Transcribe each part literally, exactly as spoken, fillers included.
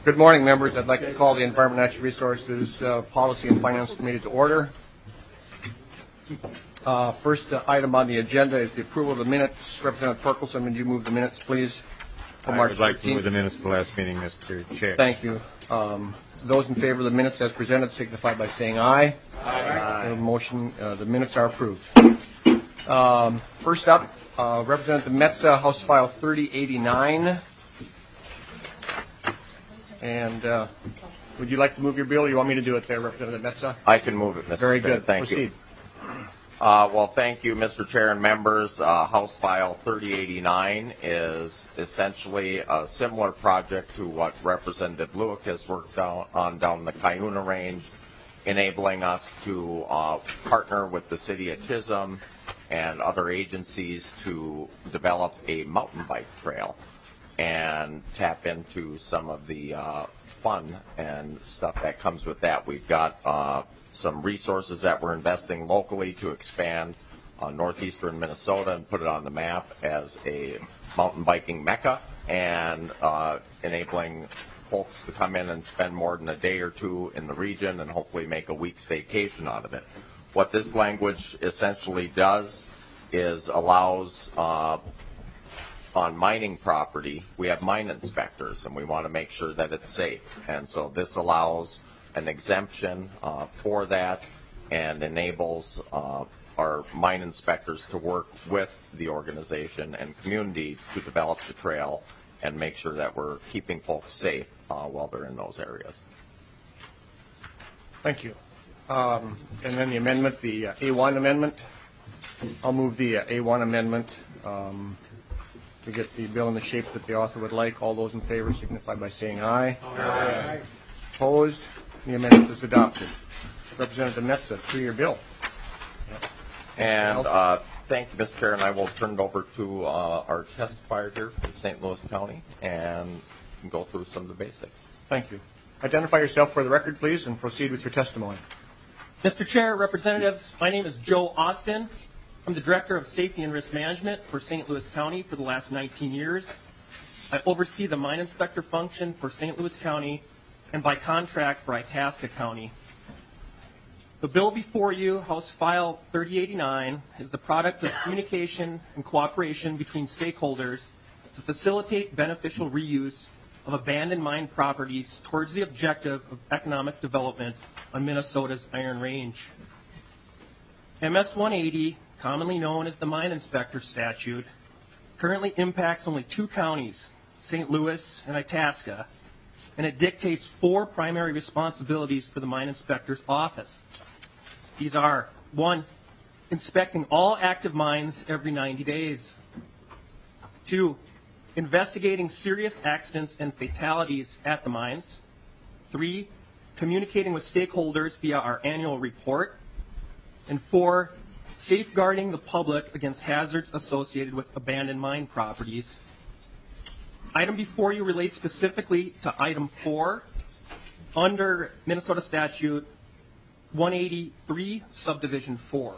Good morning, members. I'd like to call the Environment and Natural Resources uh, Policy and Finance Committee to order. Uh, first uh, item on the agenda is the approval of the minutes. Representative Torkelson, would you move the minutes, please? I would like to move the minutes of the last meeting, Mister Chair. Thank you. Um, those in favor of the minutes as presented signify by saying aye. Aye. The motion, uh, the minutes are approved. Um, first up, uh, Representative Metsa, House File thirty eighty-nine. And uh, would you like to move your bill, or you want me to do it there, Representative Metsa? I can move it, Mister Very Chair. good. Thank Proceed. you. Uh, well, thank you, Mister Chair and members. Uh, House File thirty eighty-nine is essentially a similar project to what Representative Lewickus works on, on down the Cuyuna Range, enabling us to uh, partner with the City of Chisholm and other agencies to develop a mountain bike trail and tap into some of the uh, fun and stuff that comes with that. We've got uh, some resources that we're investing locally to expand uh, northeastern Minnesota and put it on the map as a mountain biking mecca, and uh, enabling folks to come in and spend more than a day or two in the region and hopefully make a week's vacation out of it. What this language essentially does is allows uh, on mining property, we have mine inspectors, and we want to make sure that it's safe. And so this allows an exemption uh, for that and enables uh, our mine inspectors to work with the organization and community to develop the trail and make sure that we're keeping folks safe uh, while they're in those areas. Thank you. Um, and then the amendment, the uh, A one amendment. I'll move the uh, A one amendment um, to get the bill in the shape that the author would like. All those in favor signify by saying aye. Aye. Opposed? The amendment is adopted. Representative Metsa, three-year bill. And uh, thank you, Mister Chair, and I will turn it over to uh, our testifier here from Saint Louis County and go through some of the basics. Thank you. Identify yourself for the record, please, and proceed with your testimony. Mister Chair, Representatives, my name is Joe Austin. I'm the Director of Safety and Risk Management for Saint Louis County for the last nineteen years. I oversee the mine inspector function for Saint Louis County and by contract for Itasca County. The bill before you, House File thirty eighty-nine, is the product of communication and cooperation between stakeholders to facilitate beneficial reuse of abandoned mine properties towards the objective of economic development on Minnesota's Iron Range. M S one eighty, commonly known as the Mine Inspector Statute, currently impacts only two counties, Saint Louis and Itasca, and it dictates four primary responsibilities for the Mine Inspector's Office. These are, one, inspecting all active mines every ninety days. Two, investigating serious accidents and fatalities at the mines. Three, communicating with stakeholders via our annual report. And four, safeguarding the public against hazards associated with abandoned mine properties. Item before you relates specifically to item four under Minnesota Statute one eighty-three, subdivision four.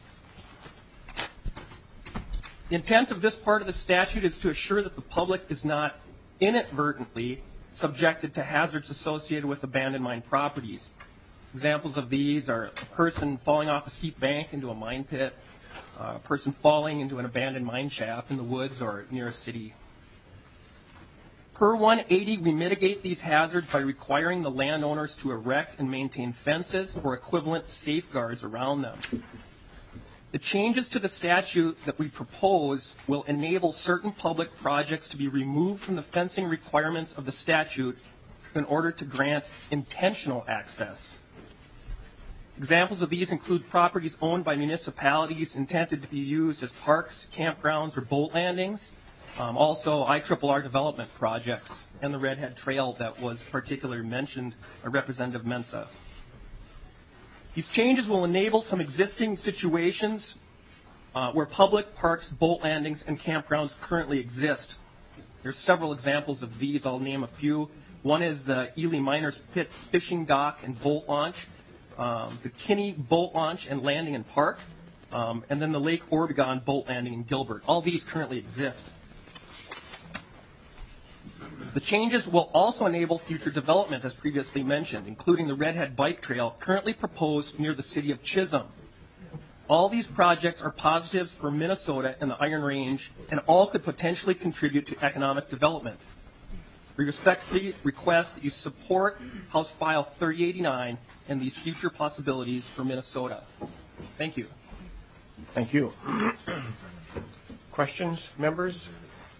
The intent of this part of the statute is to assure that the public is not inadvertently subjected to hazards associated with abandoned mine properties. Examples of these are a person falling off a steep bank into a mine pit, uh, a person falling into an abandoned mine shaft in the woods or near a city. Per one eighty, we mitigate these hazards by requiring the landowners to erect and maintain fences or equivalent safeguards around them. The changes to the statute that we propose will enable certain public projects to be removed from the fencing requirements of the statute in order to grant intentional access. Examples of these include properties owned by municipalities intended to be used as parks, campgrounds, or boat landings. Um, also, I R R R development projects and the Redhead Trail that was particularly mentioned by Representative Mensa. These changes will enable some existing situations uh, where public parks, boat landings, and campgrounds currently exist. There's several examples of these. I'll name a few. One is the Ely Miners Pit Fishing Dock and Boat Launch, um, the Kinney Boat Launch and Landing and Park, um, and then the Lake Orbegon Boat Landing in Gilbert. All these currently exist. The changes will also enable future development, as previously mentioned, including the Redhead Bike Trail currently proposed near the city of Chisholm. All these projects are positives for Minnesota and the Iron Range, and all could potentially contribute to economic development. We respectfully request that you support House File thirty eighty-nine and these future possibilities for Minnesota. Thank you. Thank you. Questions, members?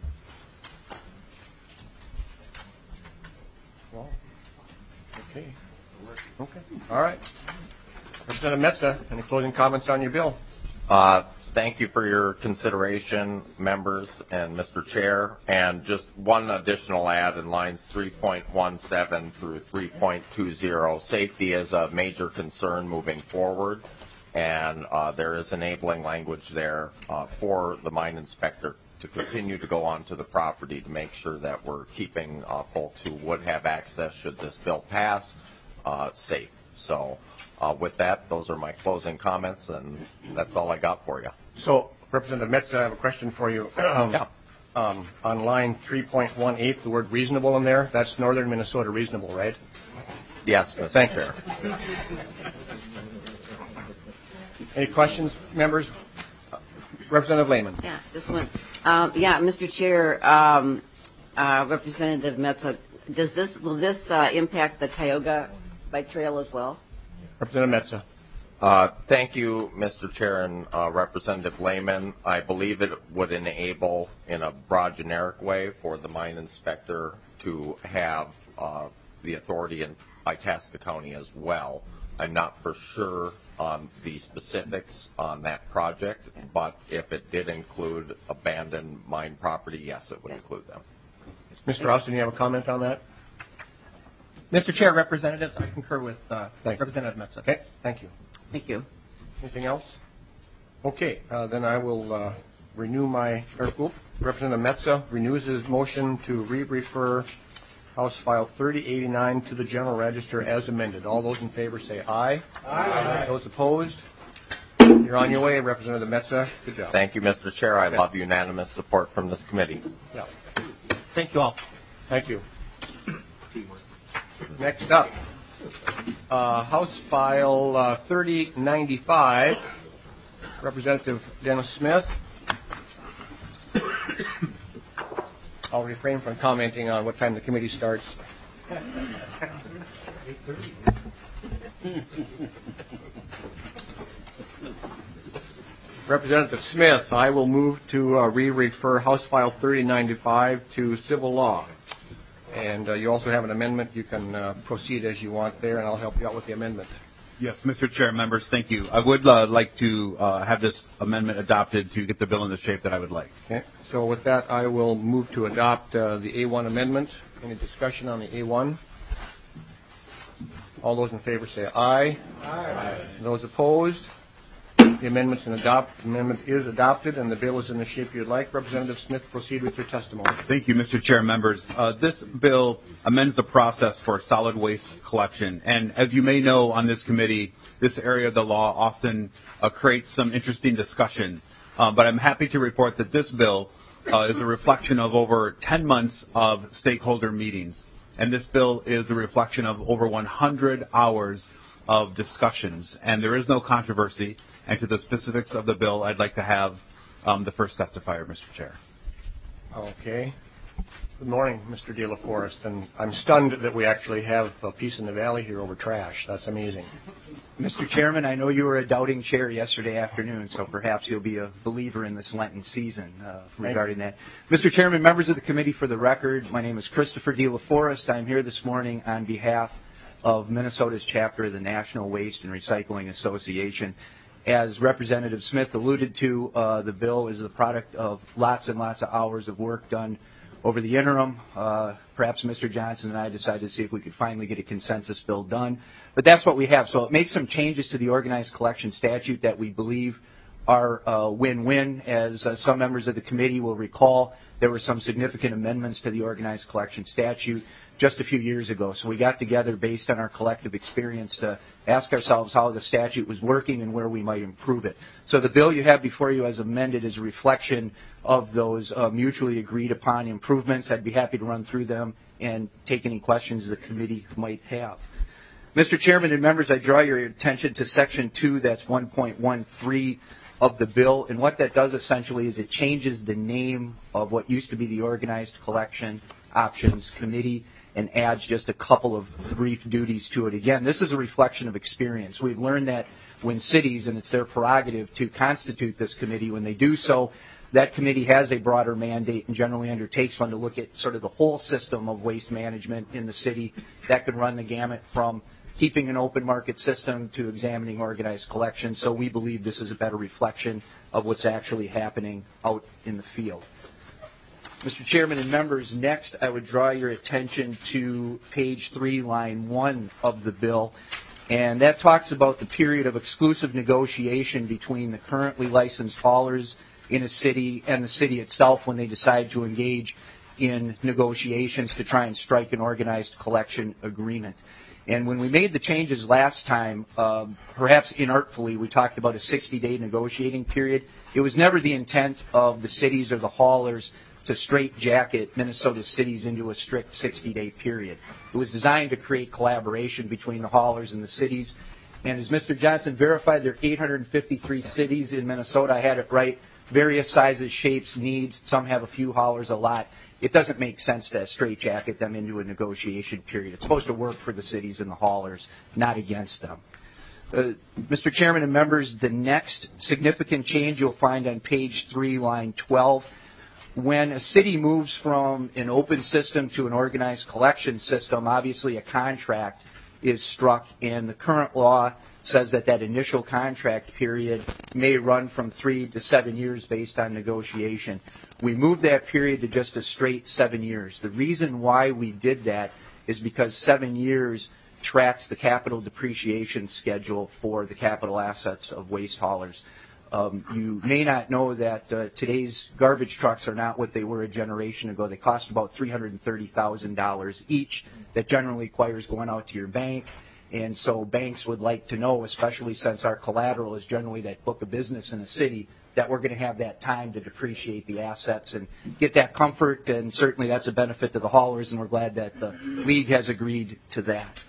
Well, okay. Okay. All right. Representative Metsa, any closing comments on your bill? Uh, thank you for your consideration, members and Mister Chair. And just one additional add in lines three point one seven through three point two zero. Safety is a major concern moving forward, and uh, there is enabling language there uh, for the mine inspector to continue to go onto the property to make sure that we're keeping uh, folks who would have access should this bill pass uh, safe. So. Uh, with that, those are my closing comments, and that's all I got for you. So, Representative Metsa, I have a question for you. Yeah. Um, on line three point one eight, the word reasonable in there, that's northern Minnesota reasonable, right? Yes, Mister Thank Chair. you. Any questions, members? Uh, Representative Lehman. Yeah, just one. Um, yeah, Mister Chair, um, uh, Representative Metsa, does this will this uh, impact the Tioga Bike Trail as well? Representative Metsa. Uh, thank you, Mister Chair and uh, Representative Lehman. I believe it would enable, in a broad, generic way, for the mine inspector to have uh, the authority in Itasca County as well. I'm not for sure on the specifics on that project, but if it did include abandoned mine property, yes, it would Yes. include them. Mister Austin, you have a comment on that? Mister Chair, Representatives, I concur with uh, Thank you. Representative Metsa. Okay, thank you. Thank you. Anything else? Okay, uh, then I will uh, renew my, or, oop, Representative Metsa renews his motion to re-refer House File thirty eighty-nine to the General Register as amended. All those in favor say aye. Aye. Those opposed? You're on your way, Representative Metsa. Good job. Thank you, Mister Chair. I love unanimous support from this committee. Yeah. Thank you all. Thank you. Next up, uh, House File uh, thirty ninety-five, Representative Dennis Smith. I'll refrain from commenting on what time the committee starts. Representative Smith, I will move to uh, re-refer House File thirty ninety-five to Civil Law. And uh, you also have an amendment. You can uh, proceed as you want there, and I'll help you out with the amendment. Yes, Mister Chair, members, thank you. I would uh, like to uh, have this amendment adopted to get the bill in the shape that I would like. Okay. So with that, I will move to adopt uh, the A one amendment. Any discussion on the A one? All those in favor say aye. Aye. Those opposed? The amendment's an adopt. Amendment is adopted, and the bill is in the shape you'd like. Representative Smith, proceed with your testimony. Thank you, Mister Chair, members. Uh, this bill amends the process for solid waste collection. And as you may know on this committee, this area of the law often uh, creates some interesting discussion. Uh, but I'm happy to report that this bill uh, is a reflection of over ten months of stakeholder meetings. And this bill is a reflection of over one hundred hours of discussions. And there is no controversy. And to the specifics of the bill, I'd like to have um, the first testifier, Mister Chair. Okay. Good morning, Mister De La Forest. And I'm stunned that we actually have a Peace in the Valley here over trash. That's amazing. Mister Chairman, I know you were a doubting chair yesterday afternoon, so perhaps you'll be a believer in this Lenten season uh, regarding that. Mister Chairman, members of the committee, for the record, my name is Christopher De La Forest. I'm here this morning on behalf of Minnesota's chapter of the National Waste and Recycling Association. As Representative Smith alluded to, uh, the bill is the product of lots and lots of hours of work done over the interim. Uh, perhaps Mister Johnson and I decided to see if we could finally get a consensus bill done. But that's what we have. So it makes some changes to the organized collection statute that we believe are uh, win-win. As uh, some members of the committee will recall, there were some significant amendments to the organized collection statute just a few years ago. So we got together based on our collective experience to ask ourselves how the statute was working and where we might improve it. So the bill you have before you as amended is a reflection of those uh, mutually agreed upon improvements. I'd be happy to run through them and take any questions the committee might have. Mister Chairman and members, I draw your attention to Section two, that's one point one three of the bill, and what that does essentially is it changes the name of what used to be the Organized Collection Options Committee and adds just a couple of brief duties to it. Again, this is a reflection of experience. We've learned that when cities, and it's their prerogative to constitute this committee, when they do so, that committee has a broader mandate and generally undertakes one to look at sort of the whole system of waste management in the city. That could run the gamut from keeping an open market system to examining organized collection. So we believe this is a better reflection of what's actually happening out in the field. Mister Chairman and members, next I would draw your attention to page three, line one of the bill. And that talks about the period of exclusive negotiation between the currently licensed haulers in a city and the city itself when they decide to engage in negotiations to try and strike an organized collection agreement. And when we made the changes last time, um, perhaps inartfully, we talked about a sixty-day negotiating period. It was never the intent of the cities or the haulers to straitjacket Minnesota cities into a strict sixty-day period. It was designed to create collaboration between the haulers and the cities. And as Mister Johnson verified, there are eight hundred fifty-three cities in Minnesota. I had it right. Various sizes, shapes, needs. Some have a few haulers, a lot. It doesn't make sense to straitjacket them into a negotiation period. It's supposed to work for the cities and the haulers, not against them. Uh, Mister Chairman and members, the next significant change you'll find on page three, line twelve. When a city moves from an open system to an organized collection system, obviously a contract is struck, and the current law says that that initial contract period may run from three to seven years based on negotiation. We moved that period to just a straight seven years. The reason why we did that is because seven years tracks the capital depreciation schedule for the capital assets of waste haulers. Um, you may not know that uh, today's garbage trucks are not what they were a generation ago. They cost about three hundred thirty thousand dollars each. That generally requires going out to your bank. And so banks would like to know, especially since our collateral is generally that book of business in a city, that we're going to have that time to depreciate the assets and get that comfort. And certainly that's a benefit to the haulers, and we're glad that the league has agreed to that.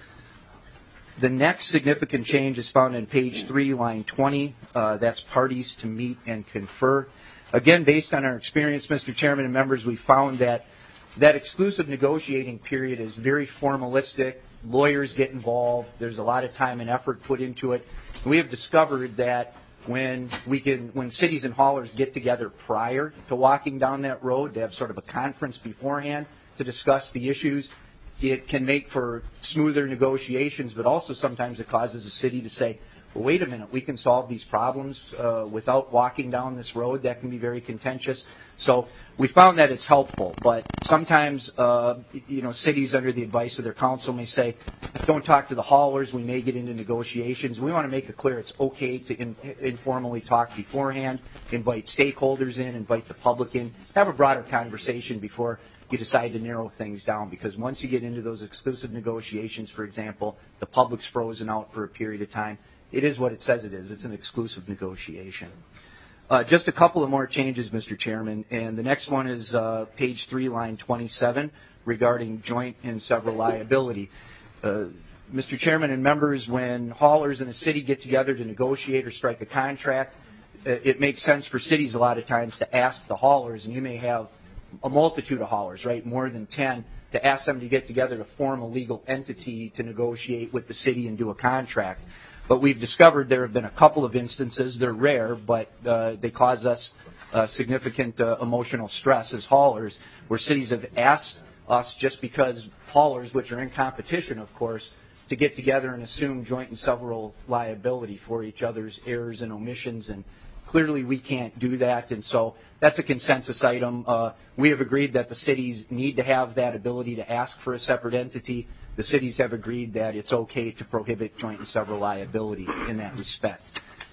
The next significant change is found on page three, line twenty. Uh, that's parties to meet and confer. Again, based on our experience, Mister Chairman and members, we found that that exclusive negotiating period is very formalistic. Lawyers get involved. There's a lot of time and effort put into it. We have discovered that when we can, when cities and haulers get together prior to walking down that road, to have sort of a conference beforehand to discuss the issues, it can make for smoother negotiations, but also sometimes it causes a city to say, well, wait a minute, we can solve these problems uh, without walking down this road. That can be very contentious. So we found that it's helpful, but sometimes, uh, you know, cities under the advice of their council may say, don't talk to the haulers. We may get into negotiations. We want to make it clear it's okay to in, informally talk beforehand, invite stakeholders in, invite the public in, have a broader conversation before you decide to narrow things down, because once you get into those exclusive negotiations, for example, the public's frozen out for a period of time. It is what it says it is. It's an exclusive negotiation. Uh, just a couple of more changes, Mister Chairman, and the next one is uh, page three, line twenty-seven, regarding joint and several liability. Uh, Mister Chairman and members, when haulers in a city get together to negotiate or strike a contract, uh, it makes sense for cities a lot of times to ask the haulers, and you may have a multitude of haulers, right, more than ten, to ask them to get together to form a legal entity to negotiate with the city and do a contract. But we've discovered there have been a couple of instances, they're rare, but uh, they cause us uh, significant uh, emotional stress as haulers, where cities have asked us, just because haulers, which are in competition, of course, to get together and assume joint and several liability for each other's errors and omissions, and clearly we can't do that, and so that's a consensus item. Uh, we have agreed that the cities need to have that ability to ask for a separate entity. The cities have agreed that it's okay to prohibit joint and several liability in that respect.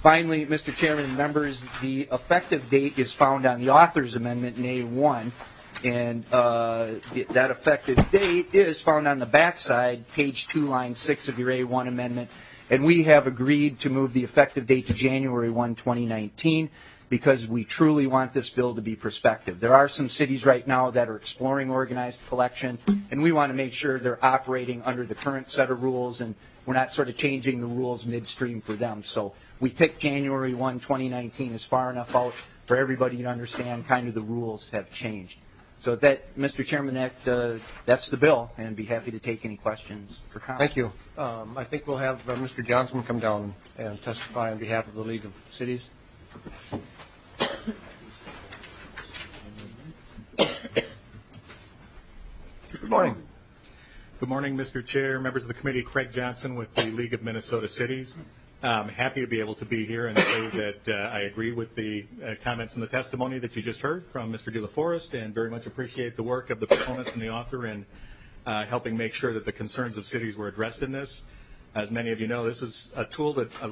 Finally, Mister Chairman and members, the effective date is found on the author's amendment in A one, and uh, that effective date is found on the backside, page two, line six of your A one amendment. And we have agreed to move the effective date to January first, twenty nineteen, because we truly want this bill to be prospective. There are some cities right now that are exploring organized collection, and we want to make sure they're operating under the current set of rules, and we're not sort of changing the rules midstream for them. So we picked January first, twenty nineteen as far enough out for everybody to understand kind of the rules have changed. So that, Mister Chairman, that uh, that's the bill, and I'd be happy to take any questions for comment. Thank you. Um, I think we'll have uh, Mister Johnson come down and testify on behalf of the League of Cities. Good morning. Good morning, Mister Chair, members of the committee. Craig Johnson with the League of Minnesota Cities. I'm happy to be able to be here and say that uh, I agree with the uh, comments and the testimony that you just heard from Mister De La Forest, and very much appreciate the work of the proponents and the author in uh, helping make sure that the concerns of cities were addressed in this. As many of you know, this is a tool that a,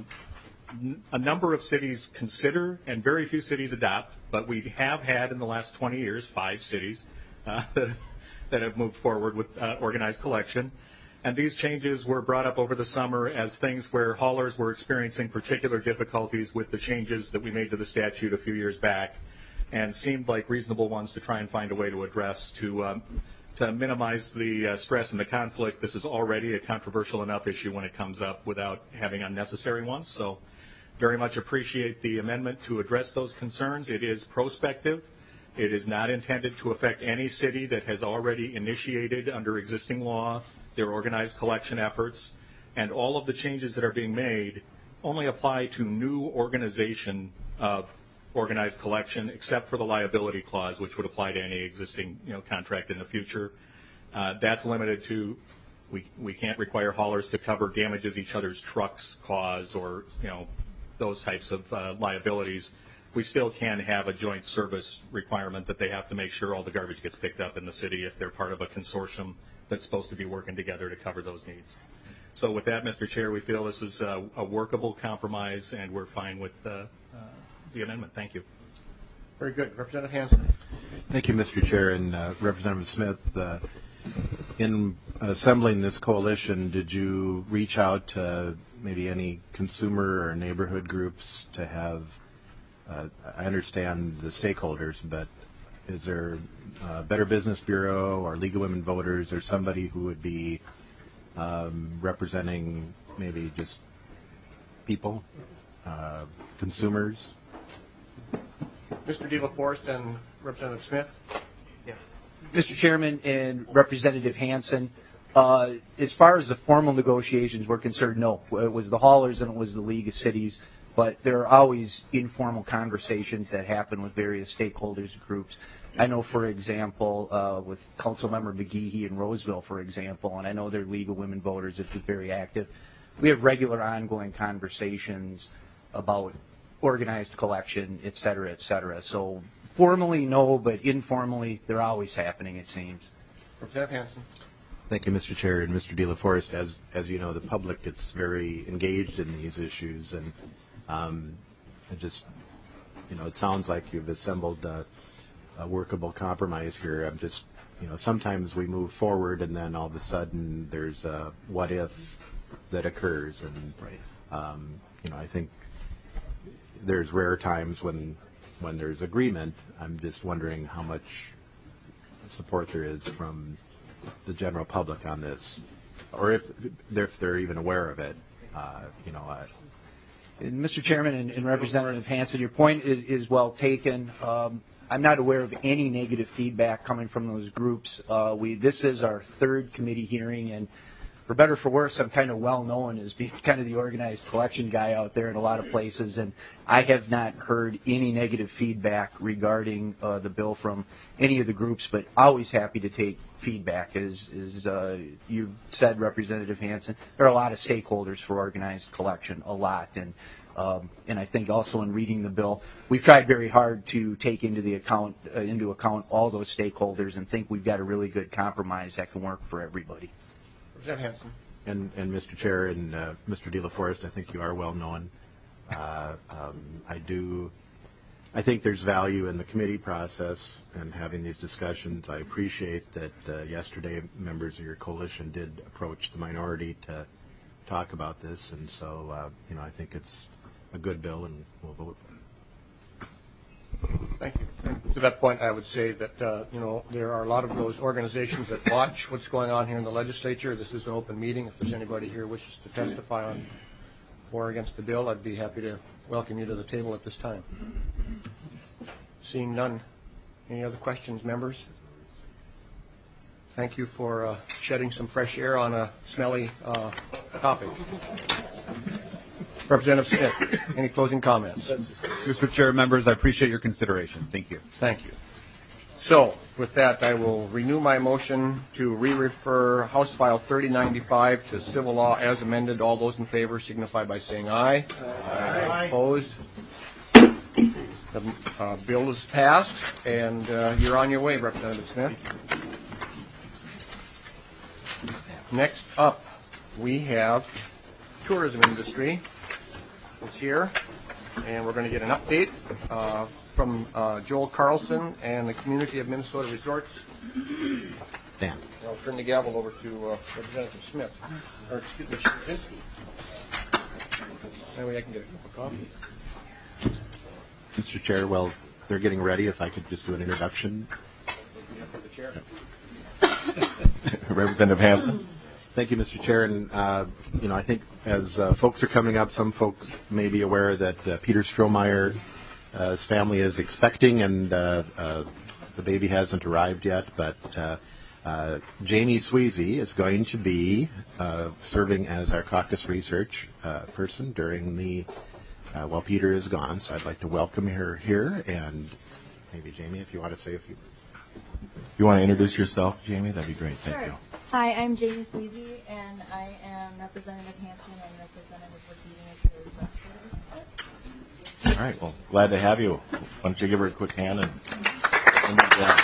a number of cities consider and very few cities adopt, but we have had in the last twenty years five cities uh, that, that have moved forward with uh, organized collection. And these changes were brought up over the summer as things where haulers were experiencing particular difficulties with the changes that we made to the statute a few years back, and seemed like reasonable ones to try and find a way to address to um, to minimize the uh, stress and the conflict. This is already a controversial enough issue when it comes up without having unnecessary ones. So very much appreciate the amendment to address those concerns. It is prospective. It is not intended to affect any city that has already initiated under existing law their organized collection efforts, and all of the changes that are being made only apply to new organization of organized collection, except for the liability clause, which would apply to any existing, you know, contract in the future. Uh, that's limited to, we we can't require haulers to cover damages each other's trucks cause, or, you know, those types of uh, liabilities. We still can have a joint service requirement that they have to make sure all the garbage gets picked up in the city if they're part of a consortium that's supposed to be working together to cover those needs. So with that, Mister Chair, we feel this is a, a workable compromise, and we're fine with uh, uh, the amendment. Thank you. Very good. Representative Hansen. Thank you, Mister Chair, and uh, Representative Smith. Uh, in assembling this coalition, did you reach out to maybe any consumer or neighborhood groups to have, uh, I understand the stakeholders, but is there a Better Business Bureau or League of Women Voters or somebody who would be um, representing maybe just people, uh, consumers? Mister De La Forest and Representative Smith. Yeah. Mister Chairman and Representative Hansen, uh, as far as the formal negotiations were concerned, no. It was the haulers and it was the League of Cities, but there are always informal conversations that happen with various stakeholders and groups. I know, for example, uh, with Councilmember McGehee in Roseville, for example, and I know their League of Women Voters is very active. We have regular ongoing conversations about organized collection, et cetera, et cetera. So formally, no, but informally, they're always happening, it seems. Representative Hansen. Thank you, Mister Chair, and Mister De La Forest. As as you know, the public gets very engaged in these issues, and um, it just, you know, it sounds like you've assembled uh, a workable compromise here. I'm just, you know, sometimes we move forward, and then all of a sudden there's a what if that occurs, and right. um, you know, I think there's rare times when when there's agreement. I'm just wondering how much support there is from the general public on this, or if if they're even aware of it. Uh, you know. Uh, and Mister Chairman and, and Representative Hansen, your point is, is well taken. Um, I'm not aware of any negative feedback coming from those groups. Uh, we this is our third committee hearing, and for better or for worse, I'm kind of well known as being kind of the organized collection guy out there in a lot of places, and I have not heard any negative feedback regarding uh, the bill from any of the groups, but always happy to take feedback. As, as uh, you said, Representative Hansen, there are a lot of stakeholders for organized collection, a lot, and um, and I think also in reading the bill, we've tried very hard to take into the account uh, into account all those stakeholders, and think we've got a really good compromise that can work for everybody. Representative Hansen. And, and Mister Chair and uh, Mister De La Forest, I think you are well known Uh, um, I do. I think there's value in the committee process and having these discussions. I appreciate that uh, yesterday members of your coalition did approach the minority to talk about this, and so uh, you know I think it's a good bill, and we'll vote for it. Thank you. And to that point, I would say that uh, you know there are a lot of those organizations that watch what's going on here in the legislature. This is an open meeting. If there's anybody here who wishes to testify on for or against the bill, I'd be happy to welcome you to the table at this time. Seeing none. Any other questions, members? Thank you for uh, shedding some fresh air on a smelly uh, topic. Representative Smith, any closing comments? Mister Chair, members, I appreciate your consideration. Thank you. Thank you. So, with that, I will renew my motion to re-refer House File thirty ninety-five to civil law as amended. All those in favor signify by saying aye. Aye. Opposed? The uh, bill is passed, and uh, you're on your way, Representative Smith. Next up, we have tourism industry. Is here, and we're going to get an update uh, from uh, Joel Carlson and the Community of Minnesota Resorts. Dan. I'll turn the gavel over to uh, Representative Smith, or excuse me, Shapinsky. That way I can get a cup of coffee. Mister Chair, well, they're getting ready. If I could just do an introduction. Representative Hansen. Thank you, Mister Chair. And, uh, you know, I think as uh, folks are coming up, some folks may be aware that uh, Peter Strohmeyer, uh, his family is expecting, and uh, uh, the baby hasn't arrived yet. But uh, uh, Jamie Sweezy is going to be uh, serving as our caucus research uh, person during the, uh, while Peter is gone. So I'd like to welcome her here. And maybe, Jamie, if you want to say a few. You want to introduce yourself, Jamie? That'd be great. Thank Sure. you. Hi, I'm Jamie Sweezy, and I am Representative Hansen and Representative Wadena for the All right. Well, glad to have you. Why don't you give her a quick hand and. and uh,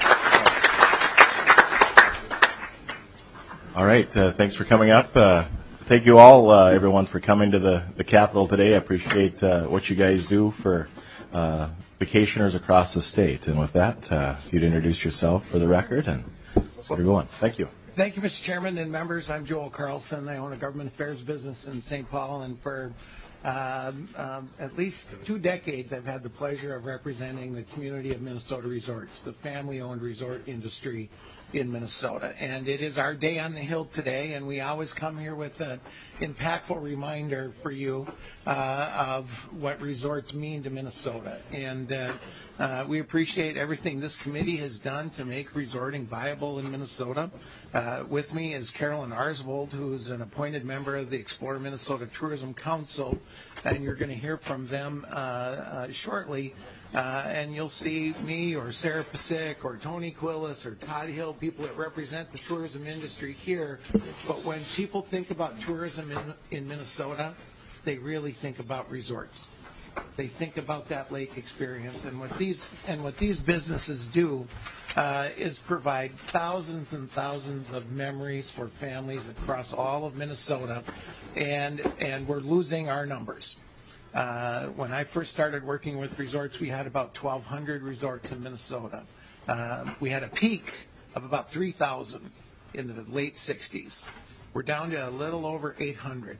all right. Uh, thanks for coming up. Uh, thank you all, uh, everyone, for coming to the, the Capitol today. I appreciate uh, what you guys do for uh, vacationers across the state. And with that, uh, if you'd introduce yourself for the record and let's get her going. Thank you. Thank you, Mister Chairman and members. I'm Joel Carlson. I own a government affairs business in Saint Paul, and for um, um, at least two decades, I've had the pleasure of representing the Community of Minnesota Resorts, the family-owned resort industry in Minnesota. And it is our day on the Hill today, and we always come here with an impactful reminder for you uh, of what resorts mean to Minnesota. And uh, uh, we appreciate everything this committee has done to make resorting viable in Minnesota. Uh, with me is Carolyn Arsvold, who's an appointed member of the Explore Minnesota Tourism Council, and you're going to hear from them uh, uh, shortly. Uh, and you'll see me or Sarah Pasick or Tony Quillis or Todd Hill, people that represent the tourism industry here. But when people think about tourism in, in Minnesota, they really think about resorts. They think about that lake experience, and what these and what these businesses do uh, is provide thousands and thousands of memories for families across all of Minnesota, and and we're losing our numbers. Uh, when I first started working with resorts, we had about twelve hundred resorts in Minnesota. Uh, we had a peak of about three thousand in the late sixties. We're down to a little over eight hundred.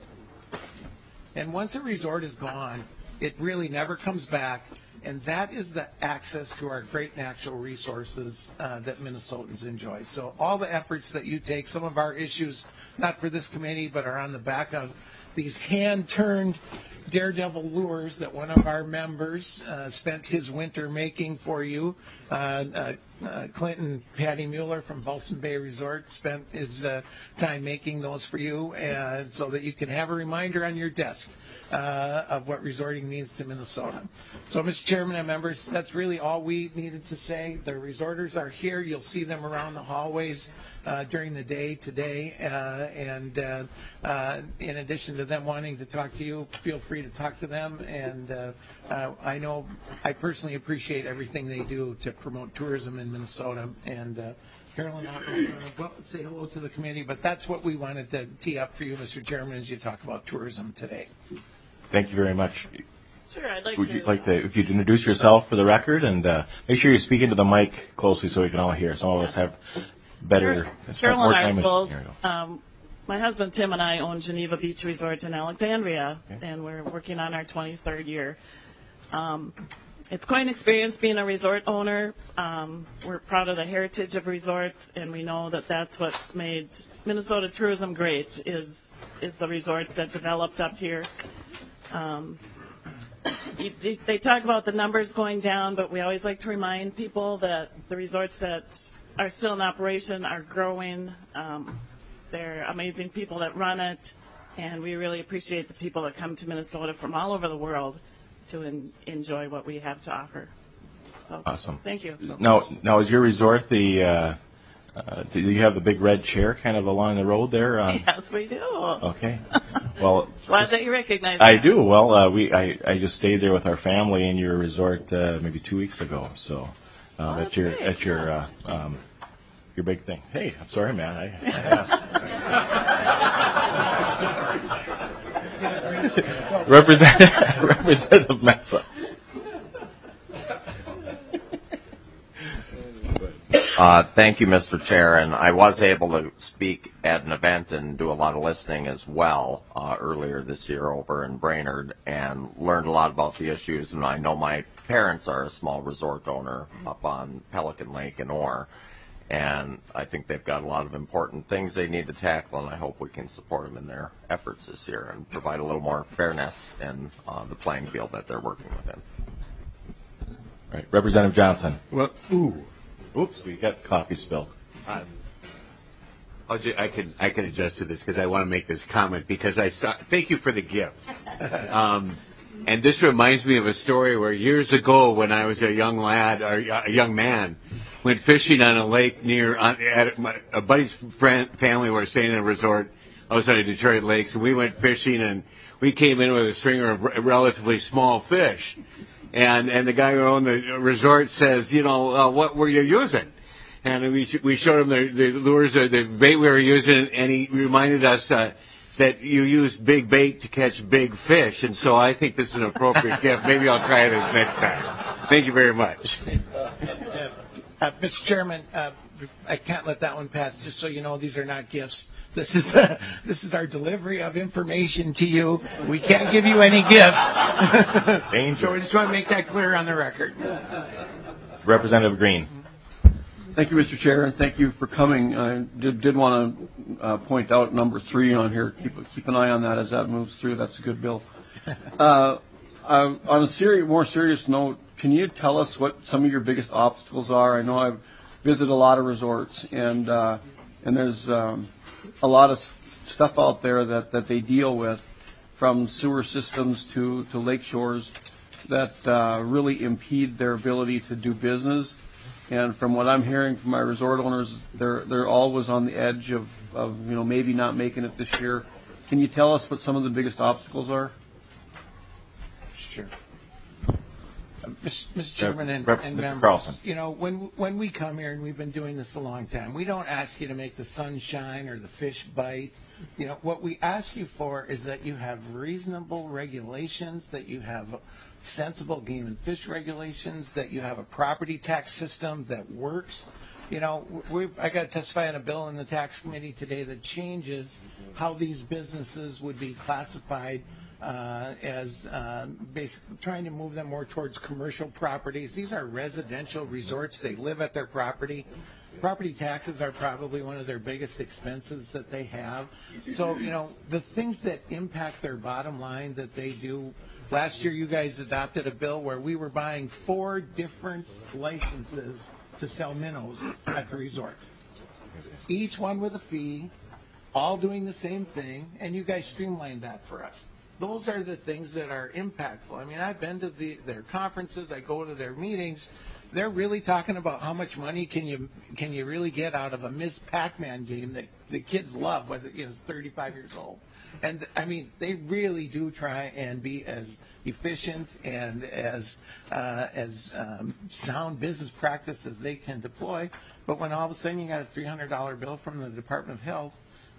And once a resort is gone, it really never comes back, and that is the access to our great natural resources uh, that Minnesotans enjoy. So all the efforts that you take, some of our issues, not for this committee, but are on the back of these hand-turned daredevil lures that one of our members uh, spent his winter making for you. Uh, uh, uh, Clinton Patty Mueller from Balsam Bay Resort spent his uh, time making those for you, and so that you can have a reminder on your desk uh, of what resorting means to Minnesota. So, Mister Chairman and members, that's really all we needed to say. The resorters are here. You'll see them around the hallways uh, during the day today. Uh, and uh, uh, in addition to them wanting to talk to you, feel free to talk to them. And uh, uh, I know I personally appreciate everything they do to promote tourism in Minnesota. And uh, Carolyn, I don't know, well, say hello to the committee, but that's what we wanted to tee up for you, Mister Chairman, as you talk about tourism today. Thank you very much. Sure, I'd like Would to. you like to, if you'd introduce yourself for the record, and uh, make sure you speak into the mic closely so we can all hear. Some of us have better, spent more Carolyn time with- Arsvold. here we go. Um, my husband Tim and I own Geneva Beach Resort in Alexandria, and we're working on our twenty-third year. Um, it's quite an experience being a resort owner. Um, we're proud of the heritage of resorts, and we know that that's what's made Minnesota tourism great. Is is the resorts that developed up here. Um, They they talk about the numbers going down, but we always like to remind people that the resorts that are still in operation are growing. Um, they're amazing people that run it, and we really appreciate the people that come to Minnesota from all over the world to en- enjoy what we have to offer. So, Awesome. Thank you. Now, now is your resort the? Uh, uh, do you have the big red chair kind of along the road there? Um, Yes, we do. Okay. Well, Glad that you recognize I that. do. Well, uh, we I, I just stayed there with our family in your resort uh, maybe two weeks ago. So uh, Oh, that's, that's your great. that's your uh, um, your big thing. Hey, I'm sorry, man. I, I asked. Representative Representative Metsa. Uh, thank you, Mister Chair, and I was able to speak at an event and do a lot of listening as well uh, earlier this year over in Brainerd, and learned a lot about the issues. And I know my parents are a small resort owner up on Pelican Lake in Orr, and I think they've got a lot of important things they need to tackle, and I hope we can support them in their efforts this year and provide a little more fairness in uh, the playing field that they're working within. Right, Representative Johnson. Well, ooh. Oops, we got coffee spilled. Uh, I'll ju- I can I can adjust to this because I want to make this comment because I saw. Thank you for the gift. Um, and this reminds me of a story where years ago, when I was a young lad or a young man, went fishing on a lake near on, at my, a buddy's friend family were staying in a resort outside of Detroit Lakes, and we went fishing and we came in with a stringer of r- relatively small fish. And and the guy who owned the resort says, you know, uh, what were you using? And we sh- we showed him the, the lures, uh, the bait we were using, and he reminded us uh, that you use big bait to catch big fish. And so I think this is an appropriate gift. Maybe I'll try this next time. Thank you very much. Uh, Mister Chairman, uh, I can't let that one pass. Just so you know, these are not gifts. This is uh, this is our delivery of information to you. We can't give you any gifts. Danger. So we just want to make that clear on the record. Representative Green. Thank you, Mister Chair, and thank you for coming. I did, did want to uh, point out number three on here. Keep keep an eye on that as that moves through. That's a good bill. Uh, uh, on a serious, more serious note, can you tell us what some of your biggest obstacles are? I know I've visited a lot of resorts, and uh, and there's um, a lot of stuff out there that, that they deal with, from sewer systems to, to lake shores, that uh, really impede their ability to do business. And from what I'm hearing from my resort owners, they're they're always on the edge of, of you know maybe not making it this year. Can you tell us what some of the biggest obstacles are? Sure. Mister Chairman and, Rep- and Mister members, Carlson. you know, when when we come here, and we've been doing this a long time, we don't ask you to make the sun shine or the fish bite. You know, what we ask you for is that you have reasonable regulations, that you have sensible game and fish regulations, that you have a property tax system that works. You know, we, I got to testify on a bill in the tax committee today that changes how these businesses would be classified uh, as uh, basically trying to move them more towards commercial properties. These are residential resorts. They live at their property. Property taxes are probably one of their biggest expenses that they have. So, you know, the things that impact their bottom line that they do. Last year, you guys adopted a bill where we were buying four different licenses to sell minnows at the resort. Each one with a fee, all doing the same thing, and you guys streamlined that for us. Those are the things that are impactful. I mean, I've been to the, their conferences, I go to their meetings. They're really talking about how much money can you can you really get out of a Miz Pac-Man game that the kids love, whether you know, it's thirty-five years old. And I mean, they really do try and be as efficient and as uh, as um, sound business practice as they can deploy. But when all of a sudden you got a three hundred dollar bill from the Department of Health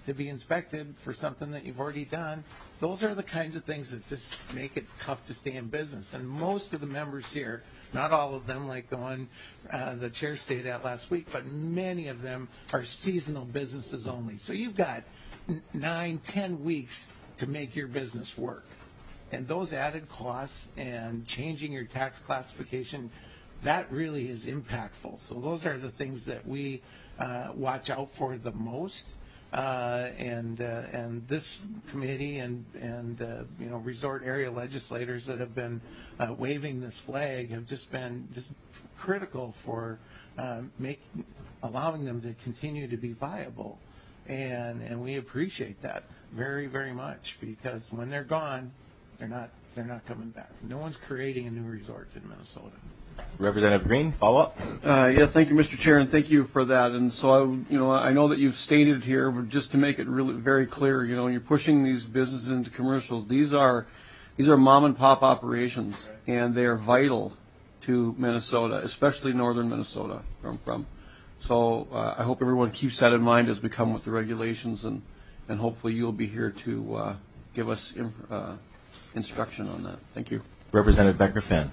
to be inspected for something that you've already done. Those are the kinds of things that just make it tough to stay in business. And most of the members here, not all of them like the one uh, the chair stayed at last week, but many of them are seasonal businesses only. So you've got n- nine, ten weeks to make your business work. And those added costs and changing your tax classification, that really is impactful. So those are the things that we uh, watch out for the most. Uh, and uh, and this committee and and uh, you know resort area legislators that have been uh, waving this flag have just been just critical for uh, make allowing them to continue to be viable, and and we appreciate that very very much, because when they're gone, they're not they're not coming back. No one's creating a new resort in Minnesota. Representative Green, follow up. Uh, yeah, thank you, Mister Chair, and thank you for that. And so, I, you know, I know that you've stated here, but just to make it really very clear, you know, when you're pushing these businesses into commercials, these are these are mom and pop operations, and they are vital to Minnesota, especially northern Minnesota. Where I'm from. So uh, I hope everyone keeps that in mind as we come with the regulations, and and hopefully you'll be here to uh, give us in, uh, instruction on that. Thank you, Representative Becker-Finn.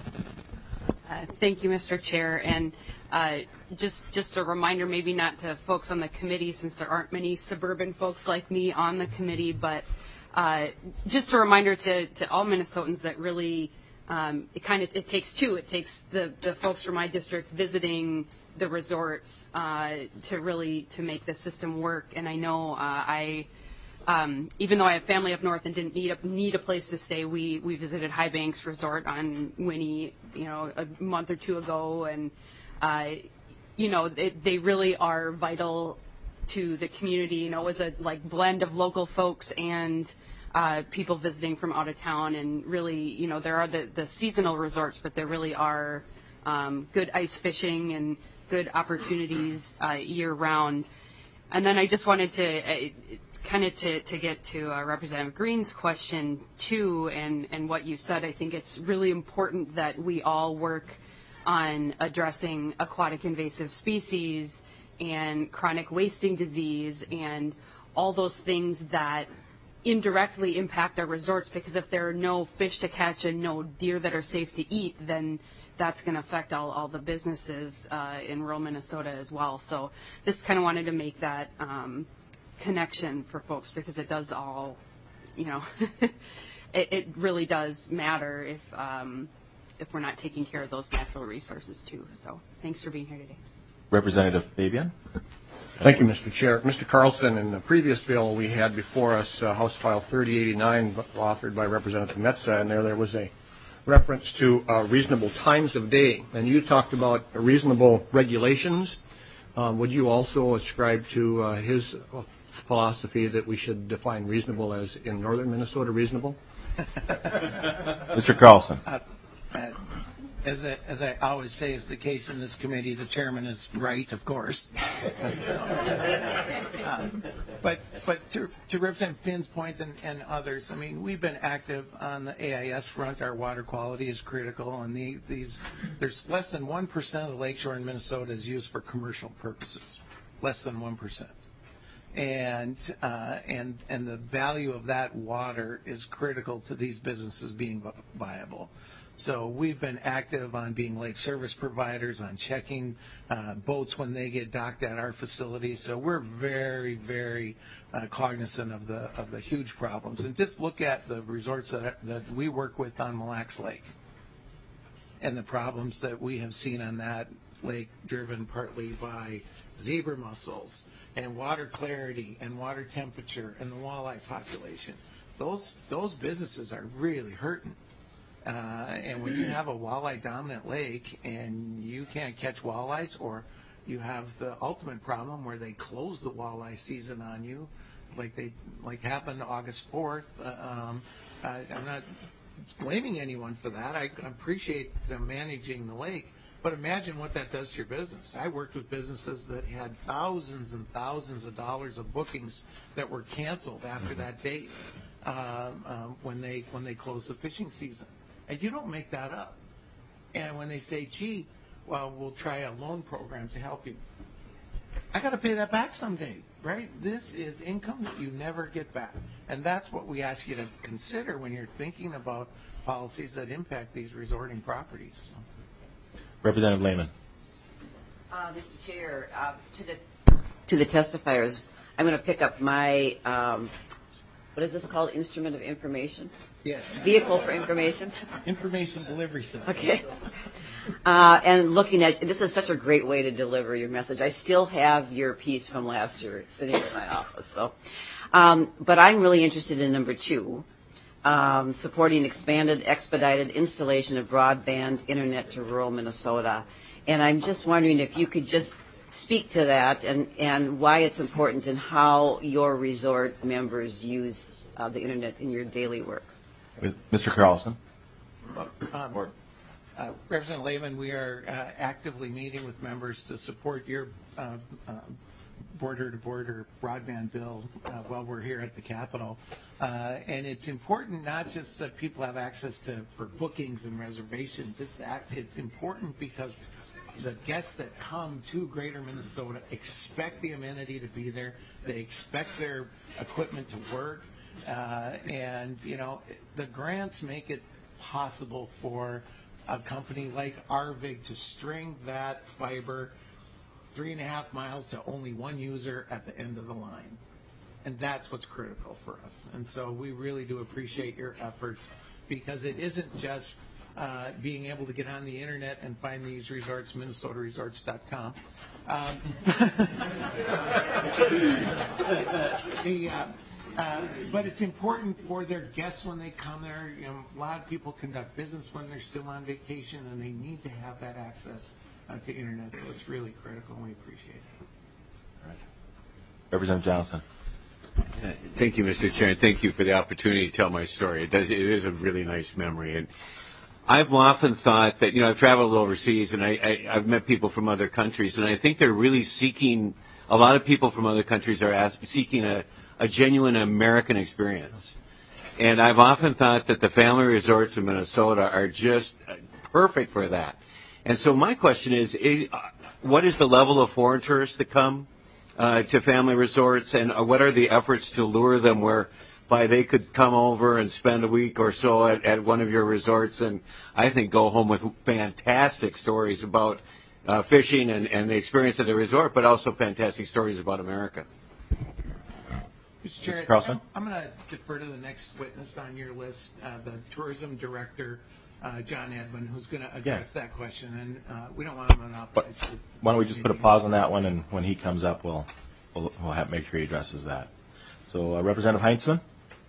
Uh, thank you, Mister Chair. And uh, just just a reminder, maybe not to folks on the committee, since there aren't many suburban folks like me on the committee, but uh, just a reminder to, to all Minnesotans that really um, it kind of it takes two. It takes the, the folks from my district visiting the resorts uh, to really to make the system work. And I know uh, I. Um, even though I have family up north and didn't need a, need a place to stay, we, we visited High Banks Resort on Winnie, you know, a month or two ago, and uh, you know, it, they really are vital to the community. You know, it was a like blend of local folks and uh, people visiting from out of town, and really, you know, there are the, the seasonal resorts, but there really are um, good ice fishing and good opportunities uh, year round. And then I just wanted to. Uh, kind of to, to get to uh, Representative Green's question too, and, and what you said, I think it's really important that we all work on addressing aquatic invasive species and chronic wasting disease and all those things that indirectly impact our resorts, because if there are no fish to catch and no deer that are safe to eat, then that's going to affect all, all the businesses uh, in rural Minnesota as well. So just kind of wanted to make that um, connection for folks, because it does all, you know, it, it really does matter if um, if we're not taking care of those natural resources too. So thanks for being here today. Representative Fabian. Thank you, Mister Chair. Mister Carlson, in the previous bill we had before us, uh, House File thirty eighty-nine, authored by Representative Metsa, and there there was a reference to uh, reasonable times of day, and you talked about reasonable regulations. Um, would you also ascribe to uh, his philosophy that we should define reasonable as in northern Minnesota reasonable? Mister Carlson. Uh, uh, as, I, as I always say is the case in this committee, the chairman is right, of course. uh, but but to, to Representative Finn's point and, and others, I mean, we've been active on the A I S front. Our water quality is critical, and the, these there's less than one percent of the lakeshore in Minnesota is used for commercial purposes, less than one percent. And uh, and and the value of that water is critical to these businesses being viable. So we've been active on being lake service providers, on checking uh, boats when they get docked at our facility. So we're very, very uh, cognizant of the of the huge problems. And just look at the resorts that that we work with on Mille Lacs Lake, and the problems that we have seen on that lake, driven partly by zebra mussels and water clarity and water temperature and the walleye population. Those those businesses are really hurting. Uh, and when you have a walleye dominant lake and you can't catch walleyes, or you have the ultimate problem where they close the walleye season on you, like they like happened August fourth. Uh, um, I, I'm not blaming anyone for that. I appreciate them managing the lake. But imagine what that does to your business. I worked with businesses that had thousands and thousands of dollars of bookings that were canceled after that date um, um, when they when they closed the fishing season. And you don't make that up. And when they say, gee, well, we'll try a loan program to help you, I got to pay that back someday. right? This is income that you never get back. And that's what we ask you to consider when you're thinking about policies that impact these resorting properties. Representative Lehman. Uh, Mister Chair, uh, to the to the testifiers, I'm going to pick up my um, what is this called? Instrument of information? Yes. Vehicle for information. Information delivery system. Okay. Uh, and looking at this is such a great way to deliver your message. I still have your piece from last year sitting in my office. So, um, but I'm really interested in number two. Um, supporting expanded, expedited installation of broadband internet to rural Minnesota. And I'm just wondering if you could just speak to that and, and why it's important and how your resort members use uh, the internet in your daily work. Mister Carlson. Um, uh, Representative Lehman, we are uh, actively meeting with members to support your uh, uh, border-to-border broadband bill uh, while we're here at the Capitol. Uh, and it's important not just that people have access to for bookings and reservations. It's act, it's important because the guests that come to Greater Minnesota expect the amenity to be there. They expect their equipment to work. Uh, and, you know, the grants make it possible for a company like Arvig to string that fiber three and a half miles to only one user at the end of the line. And that's what's critical for us. And so we really do appreciate your efforts because it isn't just uh, being able to get on the internet and find these resorts, Minnesota Resorts dot com. Um, the, uh, uh, but it's important for their guests when they come there. You know, a lot of people conduct business when they're still on vacation, and they need to have that access uh, to internet. So it's really critical, and we appreciate it. Right. Representative Johnson. Uh, thank you, Mister Chair, and thank you for the opportunity to tell my story. It does. It is a really nice memory, and I've often thought that, you know, I've traveled overseas, and I, I, I've met people from other countries, and I think they're really seeking. A lot of people from other countries are ask, seeking a, a genuine American experience, and I've often thought that the family resorts in Minnesota are just perfect for that. And so my question is, is what is the level of foreign tourists that come Uh, to family resorts, and uh, what are the efforts to lure them whereby they could come over and spend a week or so at, at one of your resorts and I think go home with fantastic stories about uh, fishing and, and the experience at the resort, but also fantastic stories about America. Mister Chair, Mister Carlson? I'm, I'm going to defer to the next witness on your list, uh, the tourism director, uh, John Edmund, who's going to address yeah. that question, and uh, we don't want to monopolize. But why don't we just put a pause on that one, and when he comes up, we'll we'll, we'll have make sure he addresses that. So, uh, Representative Heinzman,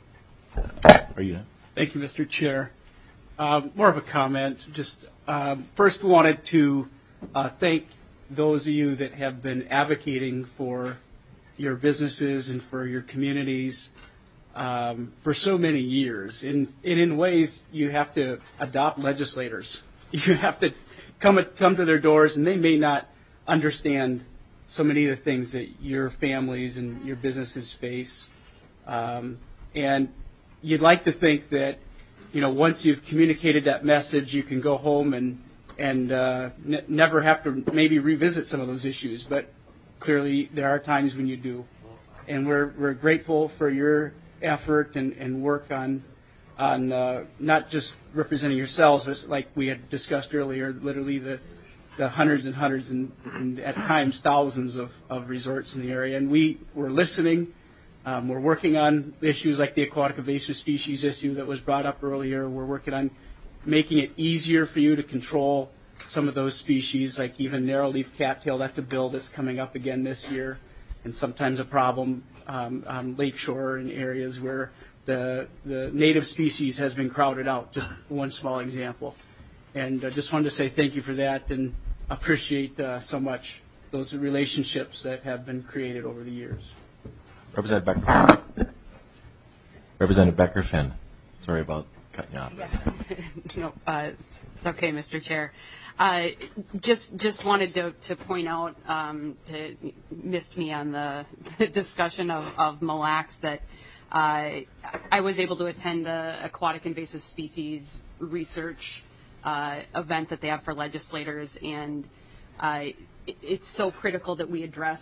are you? Thank you, Mister Chair. Um, more of a comment. Just um, first, wanted to uh, thank those of you that have been advocating for your businesses and for your communities um, for so many years. And, and in ways, you have to adopt legislators. You have to come come to their doors, and they may not understand so many of the things that your families and your businesses face. Um, and you'd like to think that, you know, once you've communicated that message, you can go home and and uh, ne- never have to maybe revisit some of those issues. But clearly, there are times when you do, and we're we're grateful for your effort and, and work on on uh, not just representing yourselves, but like we had discussed earlier, literally the the hundreds and hundreds and, and at times thousands of, of resorts in the area. And we were listening. Um, we're working on issues like the aquatic invasive species issue that was brought up earlier. We're working on making it easier for you to control some of those species, like even narrow-leaf cattail. That's a bill that's coming up again this year, and sometimes a problem um, on lakeshore and areas where the the native species has been crowded out. Just one small example. And I uh, just wanted to say thank you for that and appreciate uh, so much those relationships that have been created over the years. Representative Becker. Representative Becker Finn. Sorry about cutting you off. Yeah. no, uh, it's, it's okay, Mister Chair. Uh, just just wanted to, to point out, um, to, missed me on the, the discussion of, of Mille Lacs, that uh, I was able to attend the aquatic invasive species research uh, event that they have for legislators, and uh, it, it's so critical that we address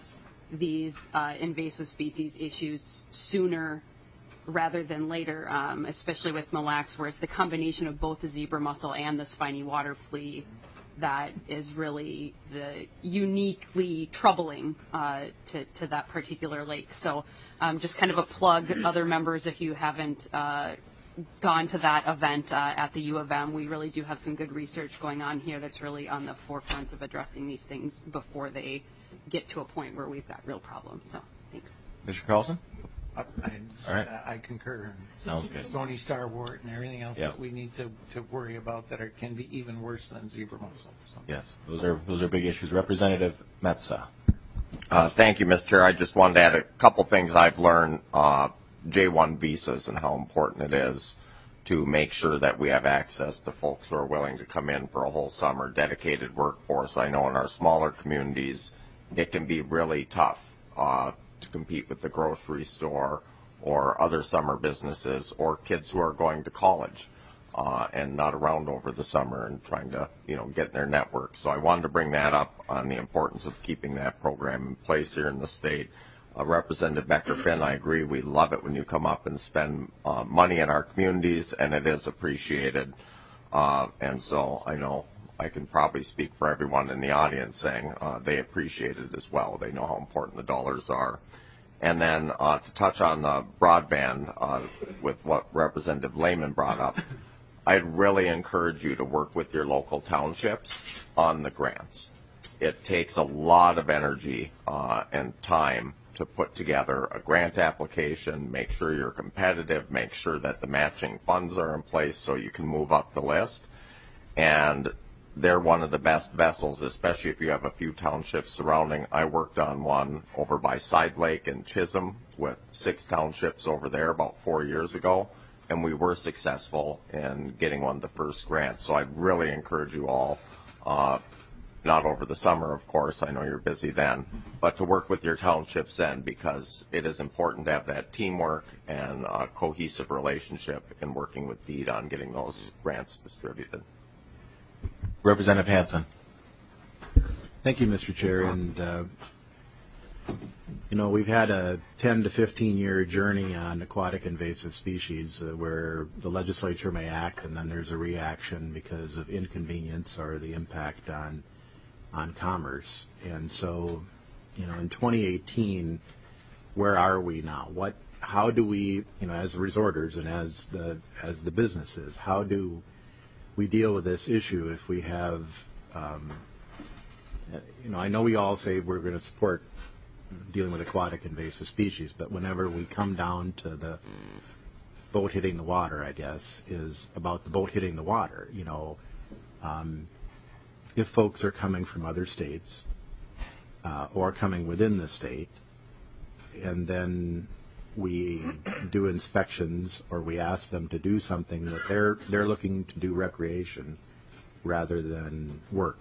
these uh, invasive species issues sooner rather than later, um, especially with Mille Lacs, where it's the combination of both the zebra mussel and the spiny water flea that is really the uniquely troubling uh, to, to that particular lake. So um, just kind of a plug, other members, if you haven't uh, gone to that event uh, at the U of M, we really do have some good research going on here that's really on the forefront of addressing these things before they get to a point where we've got real problems. So thanks. Mister Carlson? I, I, All right. I concur. Sounds good. Stony starwort and everything else Yep. that we need to, to worry about that are, can be even worse than zebra mussels. So. Yes, those are those are big issues. Representative Metsa. Uh, thank you, Mister Chair. I just wanted to add a couple things I've learned, uh, J one visas and how important it is to make sure that we have access to folks who are willing to come in for a whole summer, dedicated workforce. I know in our smaller communities, it can be really tough uh, to compete with the grocery store or other summer businesses or kids who are going to college uh, and not around over the summer and trying to, you know, get in their network. So I wanted to bring that up on the importance of keeping that program in place here in the state. Uh, Representative Becker-Finn, I agree. We love it when you come up and spend uh, money in our communities, and it is appreciated. Uh, and so I know I can probably speak for everyone in the audience saying uh, they appreciate it as well. They know how important the dollars are. And then uh, to touch on the broadband uh, with what Representative Lehman brought up, I'd really encourage you to work with your local townships on the grants. It takes a lot of energy uh, and time to put together a grant application, make sure you're competitive, make sure that the matching funds are in place so you can move up the list. And they're one of the best vessels, especially if you have a few townships surrounding. I worked on one over by Side Lake and Chisholm with six townships over there about four years ago, and we were successful in getting one of the first grants. So I'd really encourage you all, uh, not over the summer, of course, I know you're busy then, but to work with your townships then, because it is important to have that teamwork and uh, cohesive relationship in working with DEED on getting those grants distributed. Representative Hansen. Thank you, Mister Chair. And, uh, you know, we've had a ten to fifteen year journey on aquatic invasive species uh, where the legislature may act and then there's a reaction because of inconvenience or the impact on on commerce. And so, you know, in twenty eighteen, where are we now? What, how do we, you know, as resorters and as the as the businesses, how do we deal with this issue if we have, um, you know, I know we all say we're going to support dealing with aquatic invasive species, but whenever we come down to the boat hitting the water, I guess, is about the boat hitting the water. You know, um, if folks are coming from other states uh, or coming within the state, and then we do inspections or we ask them to do something that they're they're looking to do recreation rather than work.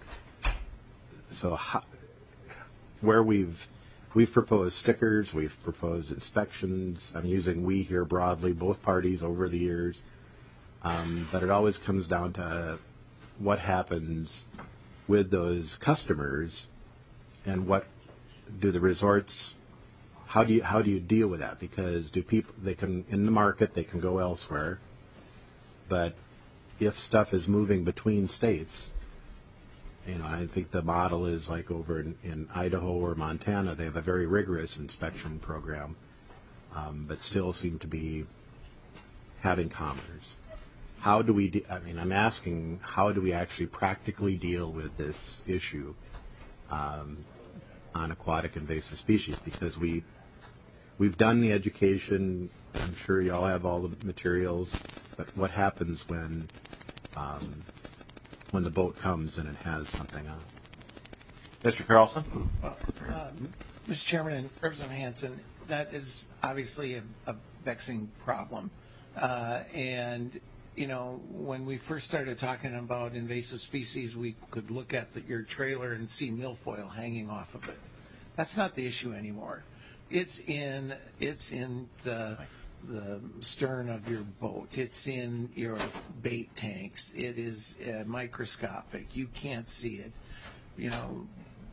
So how, where we've we've proposed stickers, we've proposed inspections. I'm using we here broadly, both parties over the years, um, but it always comes down to what happens with those customers and what do the resorts. How do you how do you deal with that? Because do people they can in the market they can go elsewhere, but if stuff is moving between states, you know, I think the model is like over in, in Idaho or Montana, they have a very rigorous inspection program, um, but still seem to be having commerce. How do we? De- I mean, I'm asking, how do we actually practically deal with this issue um, on aquatic invasive species? Because we. We've done the education. I'm sure you all have all the materials. But what happens when um, when the boat comes and it has something on it? Mister Carlson? Uh, uh, Mister Chairman and Representative Hansen, that is obviously a, a vexing problem. Uh, and, you know, when we first started talking about invasive species, we could look at the, your trailer and see milfoil hanging off of it. That's not the issue anymore. It's in it's in the the stern of your boat. It's in your bait tanks. It is uh, microscopic. You can't see it. You know,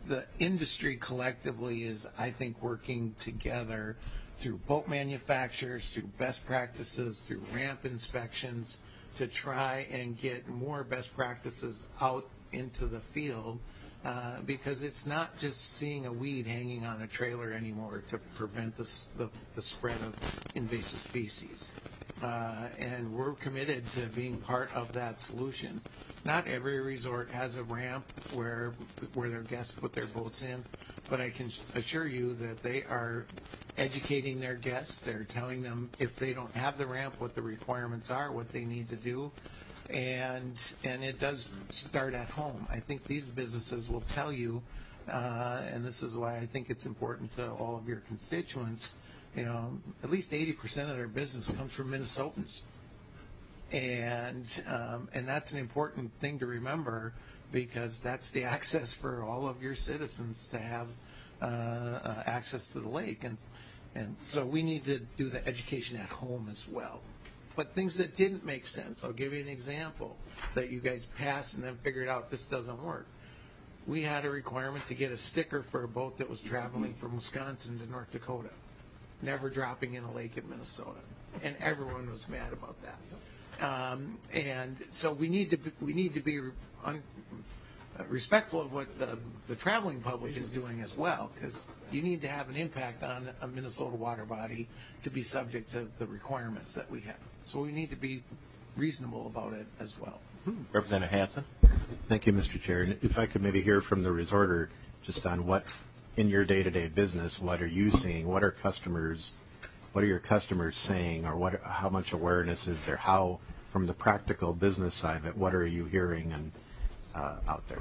the industry collectively is, I think, working together through boat manufacturers, through best practices, through ramp inspections, to try and get more best practices out into the field, uh, because it's not just seeing a weed hanging on a trailer anymore to prevent the, the, the spread of invasive species. Uh, and we're committed to being part of that solution. Not every resort has a ramp where where their guests put their boats in, but I can assure you that they are educating their guests. They're telling them if they don't have the ramp, what the requirements are, what they need to do, and and it does start at home. I think these businesses will tell you, uh, and this is why I think it's important to all of your constituents. You know, at least eighty percent of their business comes from Minnesotans. And um, and that's an important thing to remember, because that's the access for all of your citizens to have uh, uh, access to the lake. And, and so we need to do the education at home as well. But things that didn't make sense, I'll give you an example that you guys passed and then figured out this doesn't work. We had a requirement to get a sticker for a boat that was traveling from Wisconsin to North Dakota, never dropping in a lake in Minnesota. And everyone was mad about that. Um, and so we need to be, we need to be un, uh, respectful of what the, the traveling public is doing as well, because you need to have an impact on a Minnesota water body to be subject to the requirements that we have. So we need to be reasonable about it as well. Representative Hansen. Thank you, Mister Chair. And if I could maybe hear from the resorter just on what, in your day-to-day business, what are you seeing? What are customers? What are your customers saying, or what? How much awareness is there? How, from the practical business side of it, what are you hearing and uh, out there?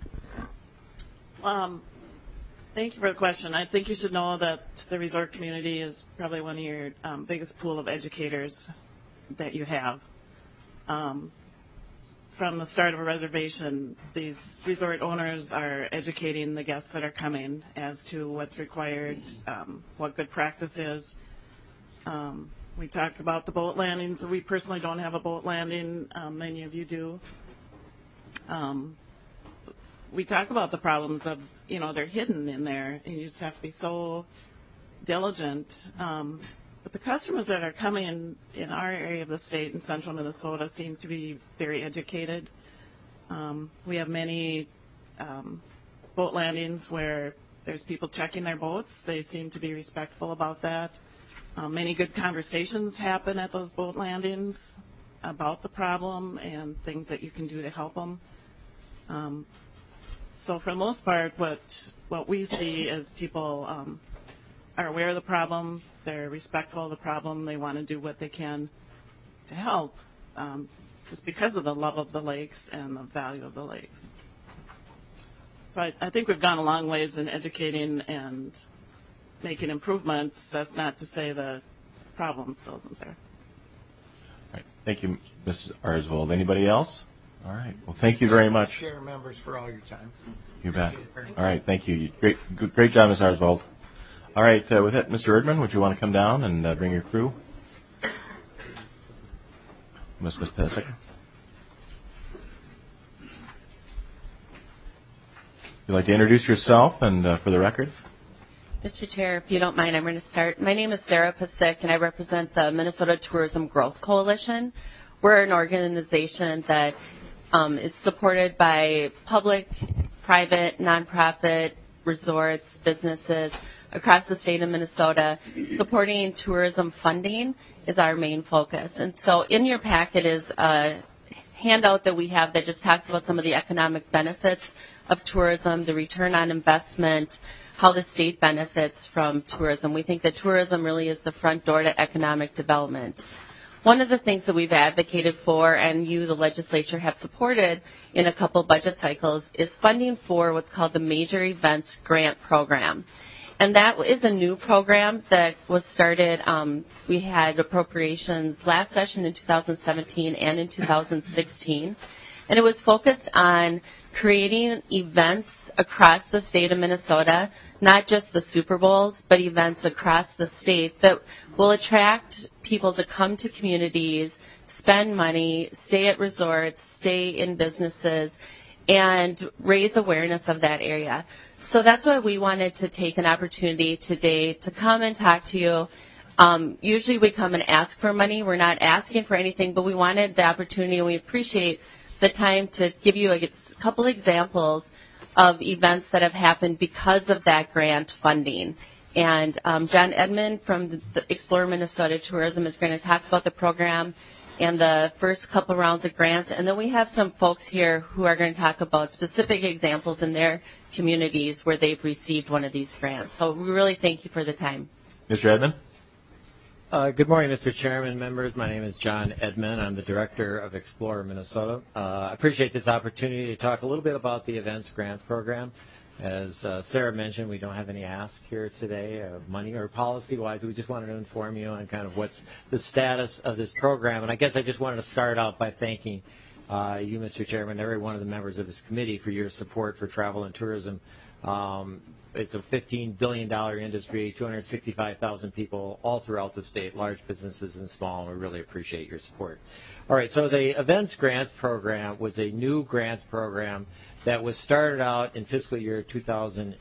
Um, thank you for the question. I think you should know that the resort community is probably one of your um, biggest pool of educators that you have. Um, from the start of a reservation, these resort owners are educating the guests that are coming as to what's required, um, what good practice is. Um, we talked about the boat landings. We personally don't have a boat landing. Um, many of you do. Um, we talk about the problems of, you know, they're hidden in there, and you just have to be so diligent. Um, but the customers that are coming in, in our area of the state in central Minnesota seem to be very educated. Um, we have many um, boat landings where there's people checking their boats. They seem to be respectful about that. Uh, many good conversations happen at those boat landings about the problem and things that you can do to help them. Um, so for the most part, what what we see is people um, are aware of the problem, they're respectful of the problem, they want to do what they can to help, um, just because of the love of the lakes and the value of the lakes. So I, I think we've gone a long ways in educating and making improvements. That's not to say the problem still isn't there. All right. Thank you, Miz Arsvold. Anybody else? All right. Well, thank you very much. Share members for all your time. You bet. All right. Thank you. Great, good, great job, Miz Arsvold. All right. Uh, with that, Mister Erdman, would you want to come down and uh, bring your crew? Miz Pesek. You'd like to introduce yourself and uh, for the record? Mister Chair, if you don't mind, I'm going to start. My name is Sarah Pasek, and I represent the Minnesota Tourism Growth Coalition. We're an organization that um, is supported by public, private, nonprofit, resorts, businesses across the state of Minnesota. Supporting tourism funding is our main focus. And so in your packet is a handout that we have that just talks about some of the economic benefits of tourism, the return on investment, how the state benefits from tourism. We think that tourism really is the front door to economic development. One of the things that we've advocated for, and you, the legislature, have supported in a couple budget cycles, is funding for what's called the Major Events Grant Program. And that is a new program that was started. Um, we had appropriations last session in two thousand seventeen and in two thousand sixteen. And it was focused on creating events across the state of Minnesota, not just the Super Bowls, but events across the state that will attract people to come to communities, spend money, stay at resorts, stay in businesses, and raise awareness of that area. So that's why we wanted to take an opportunity today to come and talk to you. Um, usually we come and ask for money. We're not asking for anything, but we wanted the opportunity, and we appreciate the time to give you a couple examples of events that have happened because of that grant funding. And um, John Edmond from the, the Explore Minnesota Tourism is going to talk about the program and the first couple rounds of grants. And then we have some folks here who are going to talk about specific examples in their communities where they've received one of these grants. So we really thank you for the time. Mister Edmond? Uh, good morning, Mister Chairman, members. My name is John Edmond. I'm the director of Explore Minnesota. Uh, I appreciate this opportunity to talk a little bit about the Events Grants Program. As uh, Sarah mentioned, we don't have any ask here today, uh, money or policy-wise. We just wanted to inform you on kind of what's the status of this program. And I guess I just wanted to start out by thanking uh, you, Mister Chairman, every one of the members of this committee for your support for travel and tourism. Um, it's a fifteen billion dollars industry, two hundred sixty-five thousand people all throughout the state, large businesses and small, and we really appreciate your support. All right, so the Events Grants Program was a new grants program that was started out in fiscal year two thousand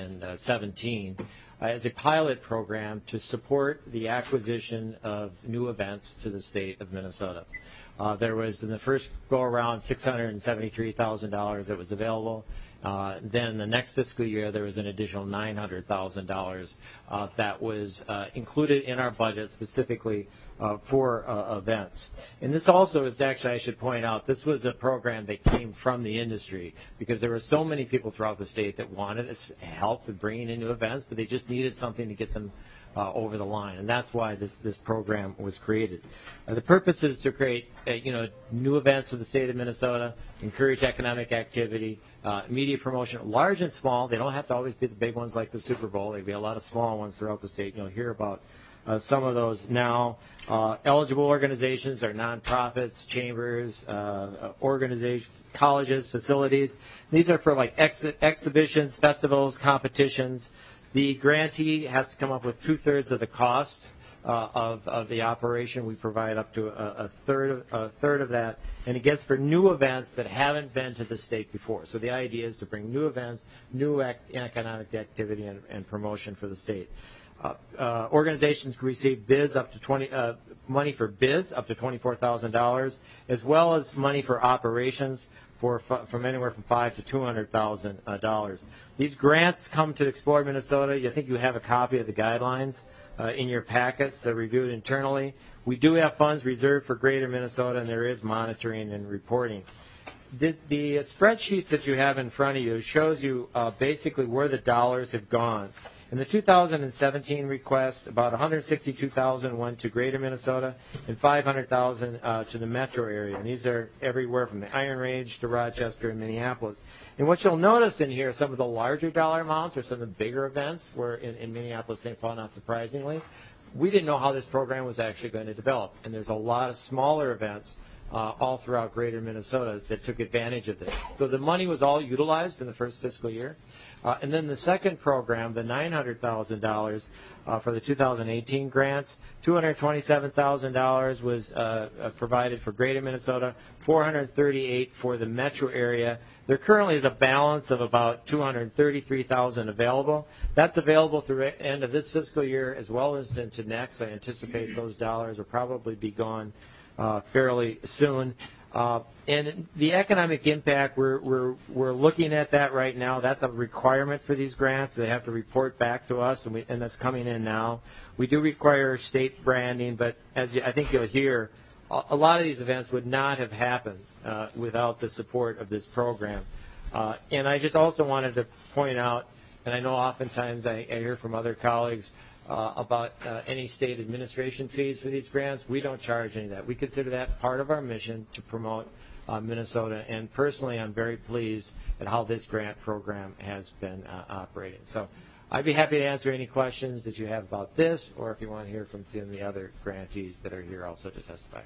seventeen uh, as a pilot program to support the acquisition of new events to the state of Minnesota. Uh, there was, in the first go-around, six hundred seventy-three thousand dollars that was available. Uh, then the next fiscal year, there was an additional nine hundred thousand dollars uh, that was uh, included in our budget specifically uh, for uh, events. And this also is actually, I should point out, this was a program that came from the industry because there were so many people throughout the state that wanted us help with bringing in new events, but they just needed something to get them Uh, over the line, and that's why this this program was created. Uh, the purpose is to create, uh, you know, new events for the state of Minnesota, encourage economic activity, uh, media promotion, large and small. They don't have to always be the big ones like the Super Bowl. There'll be a lot of small ones throughout the state. You'll hear about uh, some of those now. Uh, eligible organizations are nonprofits, chambers, uh, organizations, colleges, facilities. These are for like ex- exhibitions, festivals, competitions. The grantee has to come up with two-thirds of the cost uh, of, of the operation. We provide up to a, a third of, a third of that, and it gets for new events that haven't been to the state before. So the idea is to bring new events, new act, economic activity, and, and promotion for the state. Uh, uh, organizations can receive bids up to twenty uh, money for bids up to twenty-four thousand dollars, as well as money for operations for from anywhere from five to two hundred thousand uh, dollars. These grants come to Explore Minnesota. I think you have a copy of the guidelines uh, in your packets. They're reviewed internally. We do have funds reserved for Greater Minnesota, and there is monitoring and reporting. This, the spreadsheets that you have in front of you shows you uh, basically where the dollars have gone. In the two thousand seventeen request, about one hundred sixty-two thousand went to Greater Minnesota and five hundred thousand uh, to the metro area. And these are everywhere from the Iron Range to Rochester and Minneapolis. And what you'll notice in here, some of the larger dollar amounts or some of the bigger events were in, in Minneapolis, Saint Paul, not surprisingly. We didn't know how this program was actually going to develop. And there's a lot of smaller events uh, all throughout Greater Minnesota that took advantage of this. So the money was all utilized in the first fiscal year. Uh, and then the second program, the nine hundred thousand dollars uh, for the two thousand eighteen grants, two hundred twenty-seven thousand dollars was uh, uh, provided for Greater Minnesota, four hundred thirty-eight dollars for the metro area. There currently is a balance of about two hundred thirty-three thousand dollars available. That's available through the end of this fiscal year as well as into next. I anticipate those dollars will probably be gone uh, fairly soon. Uh, and the economic impact, we're, we're, we're looking at that right now. That's a requirement for these grants. They have to report back to us, and, we, and that's coming in now. We do require state branding, but as you, I think you'll hear, a, a lot of these events would not have happened uh, without the support of this program. Uh, and I just also wanted to point out, and I know oftentimes I, I hear from other colleagues, Uh, about uh, any state administration fees for these grants. We don't charge any of that. We consider that part of our mission to promote uh, Minnesota, and personally I'm very pleased at how this grant program has been uh, operating. So I'd be happy to answer any questions that you have about this, or if you want to hear from some of the other grantees that are here also to testify.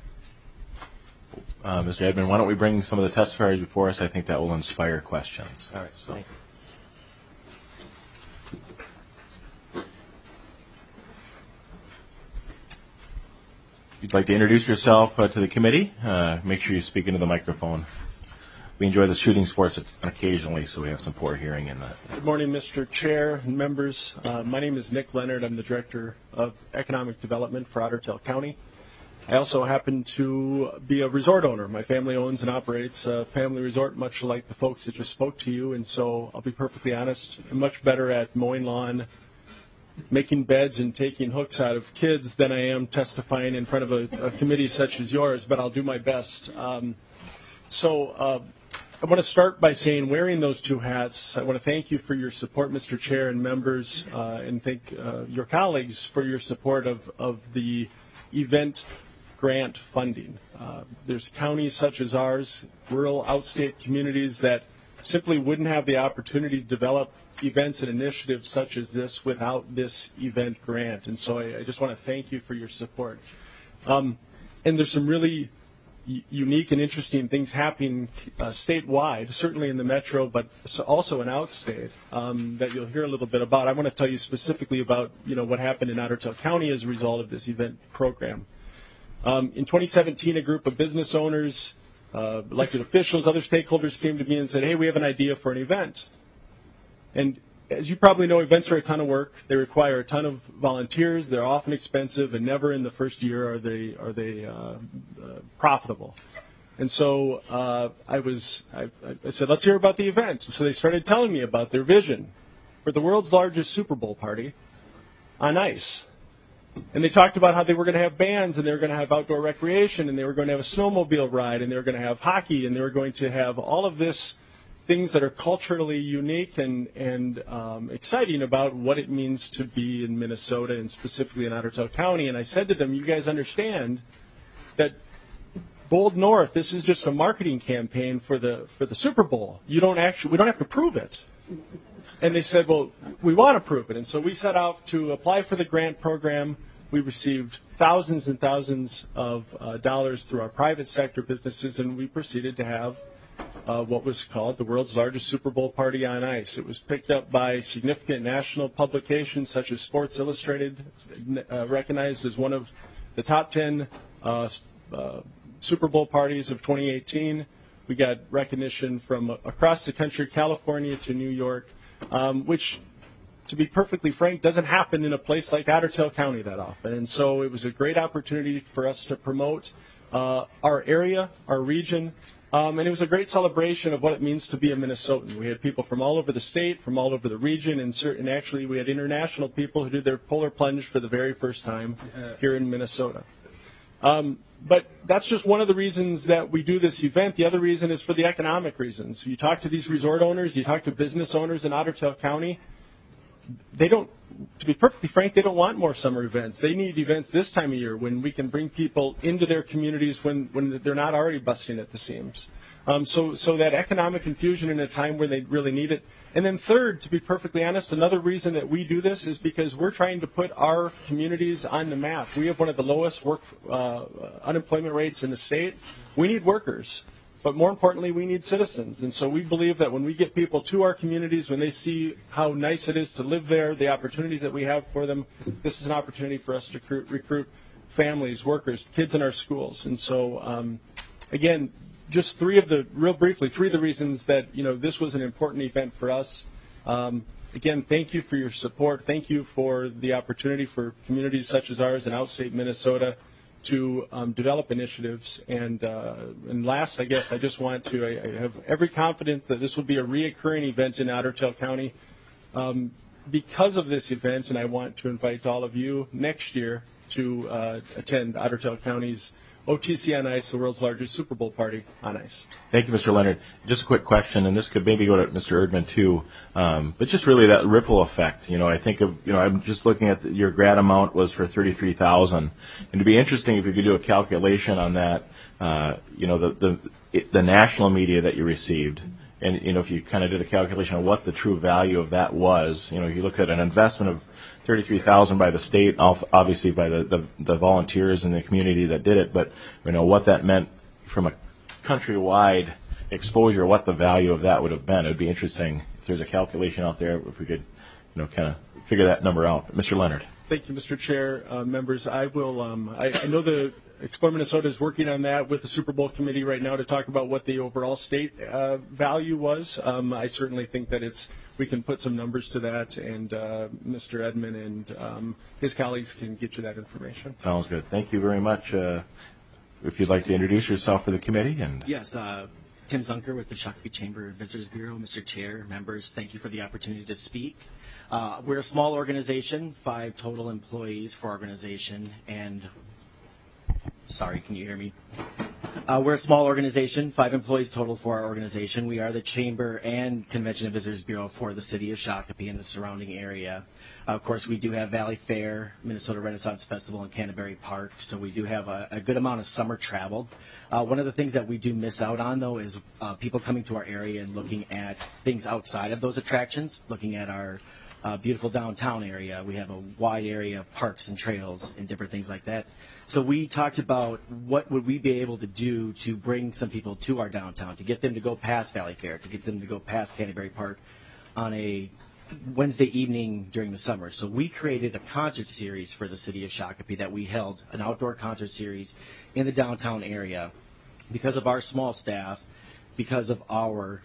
Uh, Mister Edmond, why don't we bring some of the testifiers before us? I think that will inspire questions. All right, so. Thank you. If you'd like to introduce yourself uh, to the committee, uh, make sure you speak into the microphone. we enjoy the shooting sports occasionally, so we have some poor hearing in that. Good morning, Mister Chair and members. Uh, my name is Nick Leonard. I'm the Director of Economic Development for Otter Tail County. I also happen to be a resort owner. My family owns and operates a family resort, much like the folks that just spoke to you. And so I'll be perfectly honest, I'm much better at mowing lawn, making beds, and taking hooks out of kids than I am testifying in front of a, a committee such as yours, but I'll do my best. Um, so uh, I want to start by saying, wearing those two hats, I want to thank you for your support, Mister Chair and members, uh, and thank uh, your colleagues for your support of, of the event grant funding. Uh, there's counties such as ours, rural outstate communities that simply wouldn't have the opportunity to develop events and initiatives such as this without this event grant. And so I, I just want to thank you for your support. Um, and there's some really y- unique and interesting things happening uh, statewide, certainly in the metro, but also in outstate, um, that you'll hear a little bit about. I want to tell you specifically about, you know, what happened in Otter Tail County as a result of this event program. Um, in twenty seventeen, a group of business owners, uh, elected officials, other stakeholders came to me and said, hey, we have an idea for an event. And as you probably know, events are a ton of work. They require a ton of volunteers. They're often expensive, and never in the first year are they are they uh, uh, profitable. And so uh, I was I, I said, let's hear about the event. So they started telling me about their vision for the world's largest Super Bowl party on ice. And they talked about how they were going to have bands, and they were going to have outdoor recreation, and they were going to have a snowmobile ride, and they were going to have hockey, and they were going to have all of this things that are culturally unique and, and um, exciting about what it means to be in Minnesota, and specifically in Otter Tail County. And I said to them, you guys understand that Bold North, this is just a marketing campaign for the for the Super Bowl. You don't actually, we don't have to prove it. And they said, well, we want to prove it. And so we set out to apply for the grant program. We received thousands and thousands of uh, dollars through our private sector businesses, and we proceeded to have uh, what was called the world's largest Super Bowl party on ice. It was picked up by significant national publications such as Sports Illustrated, uh, recognized as one of the top ten uh, uh, Super Bowl parties of twenty eighteen. We got recognition from across the country, California to New York. Um, which, to be perfectly frank, doesn't happen in a place like Otter Tail County that often. And so it was a great opportunity for us to promote uh, our area, our region, um, and it was a great celebration of what it means to be a Minnesotan. We had people from all over the state, from all over the region, and, certain, actually we had international people who did their polar plunge for the very first time here in Minnesota. Um, but that's just one of the reasons that we do this event. The other reason is for the economic reasons. You talk to these resort owners, you talk to business owners in Otter Tail County, they don't, to be perfectly frank, they don't want more summer events. They need events this time of year when we can bring people into their communities when, when they're not already busting at the seams. Um, so, so that economic infusion in a time where they really need it. And then third, to be perfectly honest, another reason that we do this is because we're trying to put our communities on the map. We have one of the lowest work uh, unemployment rates in the state. We need workers, but more importantly, we need citizens. And so we believe that when we get people to our communities, when they see how nice it is to live there, the opportunities that we have for them, this is an opportunity for us to recruit, recruit families, workers, kids in our schools. And so, um, again, just three of the, real briefly, three of the reasons that, you know, this was an important event for us. Um, again, thank you for your support. Thank you for the opportunity for communities such as ours in outstate Minnesota to um, develop initiatives. And, uh, and last, I guess, I just want to, I, I have every confidence that this will be a reoccurring event in Otter Tail County. Um, because of this event, and I want to invite all of you next year to uh, attend Otter Tail County's O T C on Ice, the world's largest Super Bowl party on ice. Thank you, Mister Leonard. Just a quick question, and this could maybe go to Mister Erdman too, um, but just really that ripple effect. You know, I think of, you know, I'm just looking at the, your grant amount was for thirty-three thousand dollars, and it'd be interesting if you could do a calculation on that. Uh, you know, the the it, the national media that you received, and you know, if you kind of did a calculation on what the true value of that was. You know, you look at an investment of thirty-three thousand dollars by the state, obviously by the, the, the volunteers in the community that did it, but you know what that meant from a countrywide exposure, what the value of that would have been. It would be interesting if there's a calculation out there, if we could, you know, kind of figure that number out. Mister Leonard. Thank you, Mister Chair, uh, members. I will. Um, I, I know the Explore Minnesota is working on that with the Super Bowl committee right now to talk about what the overall state uh, value was. Um, I certainly think that it's we can put some numbers to that, and uh, Mister Edmond and um, his colleagues can get you that information. Sounds good. Thank you very much. Uh, if you'd like to introduce yourself for the committee. and Yes, uh, Tim Zunker with the Shakopee Chamber Visitors Bureau. Mister Chair, members, thank you for the opportunity to speak. Uh, we're a small organization, five total employees for our organization, and sorry, can you hear me? Uh, we're a small organization, five employees total for our organization. We are the Chamber and Convention and Visitors Bureau for the city of Shakopee and the surrounding area. Uh, of course, we do have Valley Fair, Minnesota Renaissance Festival, and Canterbury Park, so we do have a, a good amount of summer travel. Uh, one of the things that we do miss out on, though, is uh, people coming to our area and looking at things outside of those attractions, looking at our uh, beautiful downtown area. We have a wide area of parks and trails and different things like that. So we talked about what would we be able to do to bring some people to our downtown, to get them to go past Valley Fair, to get them to go past Canterbury Park on a Wednesday evening during the summer. So we created a concert series for the city of Shakopee that we held, an outdoor concert series in the downtown area. Because of our small staff, because of our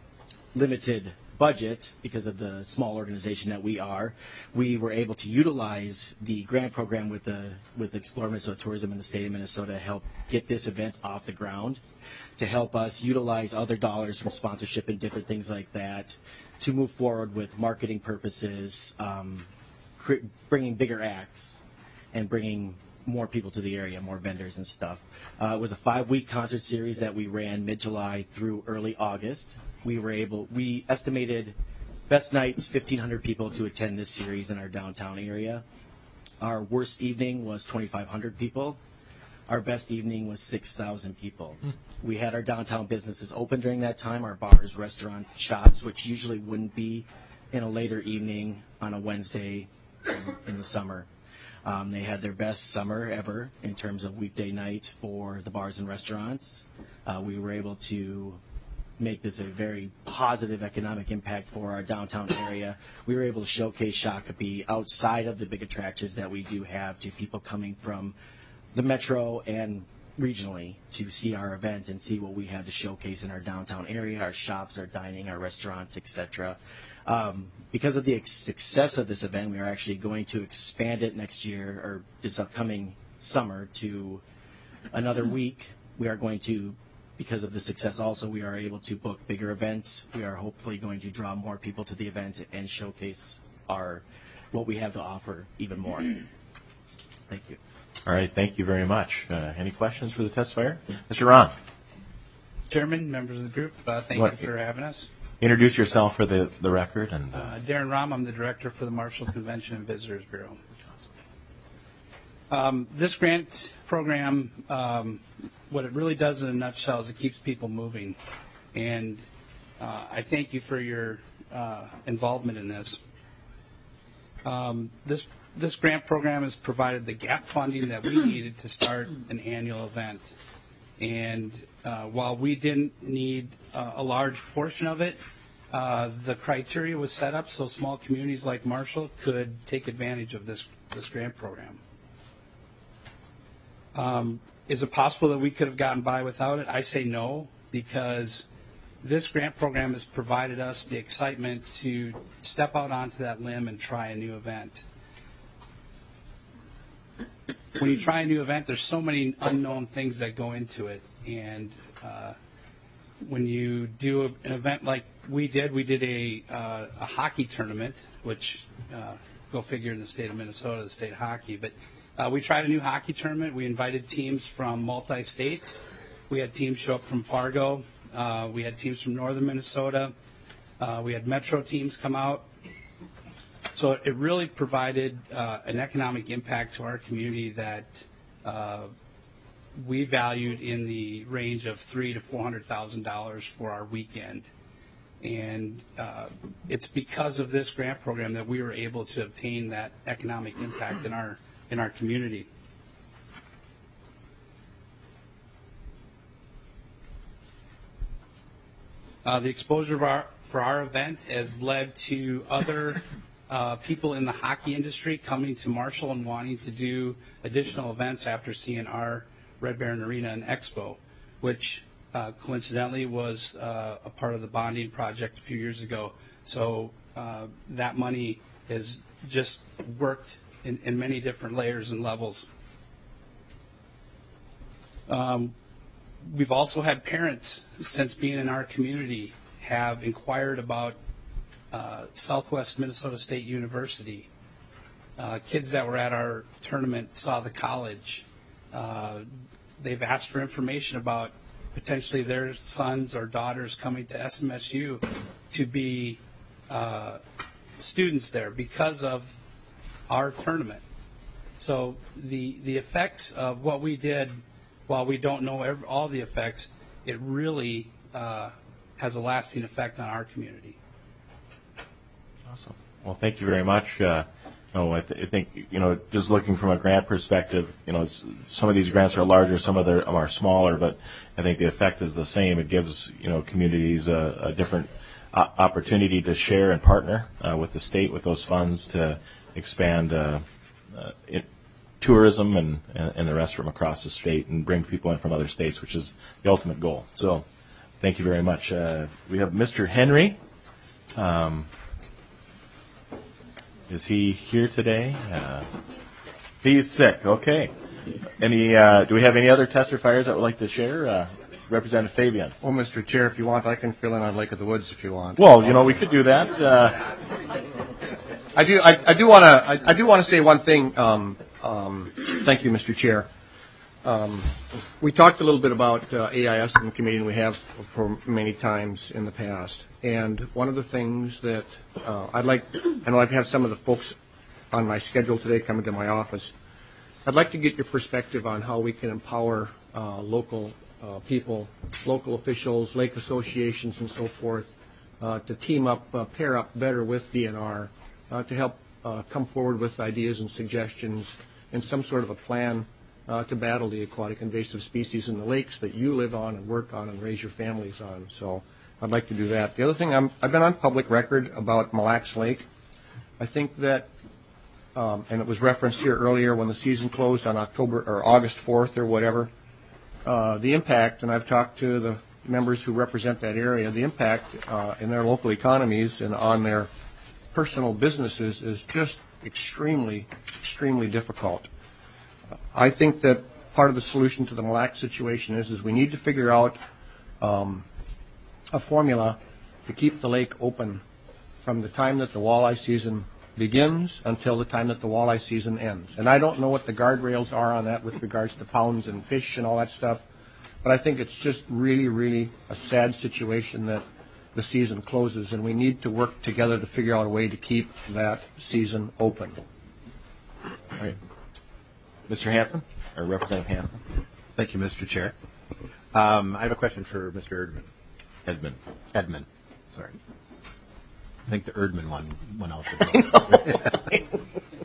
limited budget, because of the small organization that we are, we were able to utilize the grant program with the with Explore Minnesota Tourism in the state of Minnesota to help get this event off the ground, to help us utilize other dollars from sponsorship and different things like that to move forward with marketing purposes, um, cr- bringing bigger acts and bringing more people to the area, more vendors and stuff. Uh, it was a five-week concert series that we ran mid-July through early August. We were able, we estimated best nights, fifteen hundred people to attend this series in our downtown area. Our worst evening was twenty-five hundred people. Our best evening was six thousand people. Hmm. We had our downtown businesses open during that time, our bars, restaurants, shops, which usually wouldn't be in a later evening on a Wednesday in, in the summer. Um, they had their best summer ever in terms of weekday nights for the bars and restaurants. Uh, we were able to make this a very positive economic impact for our downtown area. We were able to showcase Shakopee outside of the big attractions that we do have to people coming from the metro and regionally to see our event and see what we have to showcase in our downtown area, our shops, our dining, our restaurants, et cetera. Um, because of the ex- success of this event, we are actually going to expand it next year or this upcoming summer to another week. We are going to, because of the success also, we are able to book bigger events. We are hopefully going to draw more people to the event and showcase our what we have to offer even more. Thank you. All right, thank you very much. Uh, any questions for the testifier? Mister Ron. Chairman, members of the group, uh, thank What? you for having us. Introduce yourself for the, the record. and. Uh, Uh, Darren Rahm, I'm the director for the Marshall Convention and Visitors Bureau. Um, this grant program, um, what it really does in a nutshell is it keeps people moving. And uh, I thank you for your uh, involvement in this. Um, this this grant program has provided the gap funding that we needed to start an annual event. And uh, while we didn't need uh, a large portion of it, uh, the criteria was set up so small communities like Marshall could take advantage of this, this grant program. Um, is it possible that we could have gotten by without it? I say no, because this grant program has provided us the excitement to step out onto that limb and try a new event. When you try a new event, there's so many unknown things that go into it. And uh, when you do an event like we did, we did a, uh, a hockey tournament, which uh, go figure in the state of Minnesota, the state of hockey. But uh, we tried a new hockey tournament. We invited teams from multi-states. We had teams show up from Fargo. Uh, we had teams from northern Minnesota. Uh, we had metro teams come out. So it really provided uh, an economic impact to our community that uh, we valued in the range of three to four hundred thousand dollars for our weekend, and uh, it's because of this grant program that we were able to obtain that economic impact in our in our community. Uh, the exposure of our, for our event has led to other uh, people in the hockey industry coming to Marshall and wanting to do additional events after seeing our Red Baron Arena and Expo, which uh, coincidentally was uh, a part of the bonding project a few years ago. So uh, that money has just worked in, in many different layers and levels. Um, we've also had parents, since being in our community, have inquired about uh, Southwest Minnesota State University. Uh, kids that were at our tournament saw the college. Uh, they've asked for information about potentially their sons or daughters coming to S M S U to be uh, students there because of our tournament. So the the effects of what we did, while we don't know every, all the effects, it really uh, has a lasting effect on our community. Awesome. Well, thank you very much. Uh, no, I, th- I think, you know, just looking from a grant perspective, you know, it's, some of these grants are larger, some of them are smaller, but I think the effect is the same. It gives, you know, communities a, a different uh, opportunity to share and partner uh, with the state with those funds to expand uh, uh, it, tourism and, and, and the rest from across the state and bring people in from other states, which is the ultimate goal. So thank you very much. Uh, we have Mister Henry. Um, is he here today? Uh, he's sick. Okay. Any? Uh, do we have any other testifiers that would like to share? Uh, Representative Fabian. Well, Mister Chair, if you want, I can fill in on Lake of the Woods if you want. Well, you know, we could do that. Uh, I do. I, I do want to. I, I do want to say one thing. Um, um, thank you, Mister Chair. Um, we talked a little bit about uh, A I S in the committee, and we have for many times in the past. And one of the things that uh, I'd like, I know I've had some of the folks on my schedule today coming to my office. I'd like to get your perspective on how we can empower uh, local uh, people, local officials, lake associations, and so forth, uh, to team up, uh, pair up better with D N R uh, to help uh, come forward with ideas and suggestions and some sort of a plan uh, to battle the aquatic invasive species in the lakes that you live on and work on and raise your families on. So I'd like to do that. The other thing, I'm, I've been on public record about Mille Lacs Lake. I think that, um, and it was referenced here earlier when the season closed on October or August fourth or whatever, uh, the impact, and I've talked to the members who represent that area, the impact uh, in their local economies and on their personal businesses is just extremely, extremely difficult. I think that part of the solution to the Mille Lacs situation is, is we need to figure out um, a formula to keep the lake open from the time that the walleye season begins until the time that the walleye season ends. And I don't know what the guardrails are on that with regards to pounds and fish and all that stuff, but I think it's just really, really a sad situation that the season closes, and we need to work together to figure out a way to keep that season open. All right. Mister Hanson, or Representative Hanson. Thank you, Mister Chair. Um, I have a question for Mister Erdman. Edmund. Edmund. Sorry. I think the Erdman one went out the door.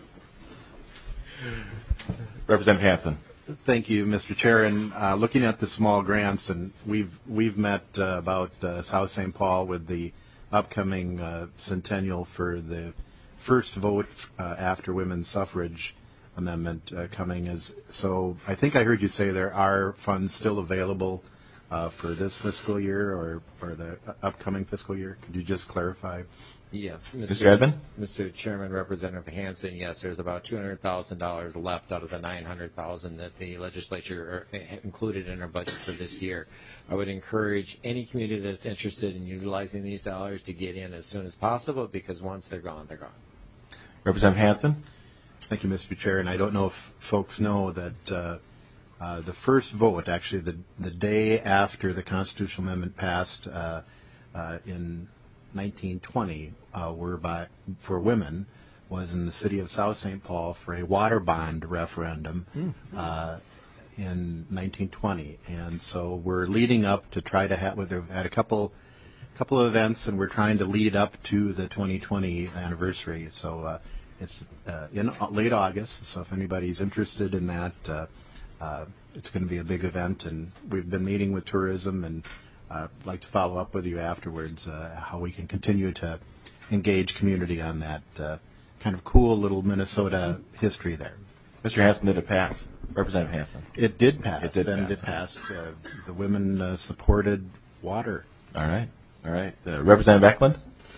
Representative Hanson. Thank you, Mister Chair. And uh, looking at the small grants, and we've we've met uh, about uh, South Saint Paul with the upcoming uh, centennial for the first vote uh, after women's suffrage amendment uh, coming. Is so I think I heard you say there are funds still available uh, for this fiscal year or, or the upcoming fiscal year. Could you just clarify? Yes. Mister Edmund? Mister Chairman, Representative Hanson, yes, there's about two hundred thousand dollars left out of the nine hundred thousand dollars that the legislature included in our budget for this year. I would encourage any community that's interested in utilizing these dollars to get in as soon as possible, because once they're gone, they're gone. Representative Hanson? Thank you, Mister Chair. And I don't know if folks know that uh, uh, the first vote, actually the, the day after the constitutional amendment passed uh, uh, in nineteen twenty, uh, were by, for women, was in the city of South Saint Paul for a water bond referendum mm. uh, in nineteen twenty. And so we're leading up to try to have, we've had a couple couple of events, and we're trying to lead up to the twenty twenty anniversary. So uh, it's uh, in late August, so if anybody's interested in that, uh, uh, it's going to be a big event, and we've been meeting with tourism, and uh, I'd like to follow up with you afterwards uh, how we can continue to engage community on that uh, kind of cool little Minnesota history there. Mister Hanson, did it pass? Representative Hanson. It did pass. It did and pass. it passed. Uh, the women uh, supported water. All right. All right. Uh, Representative Eklund.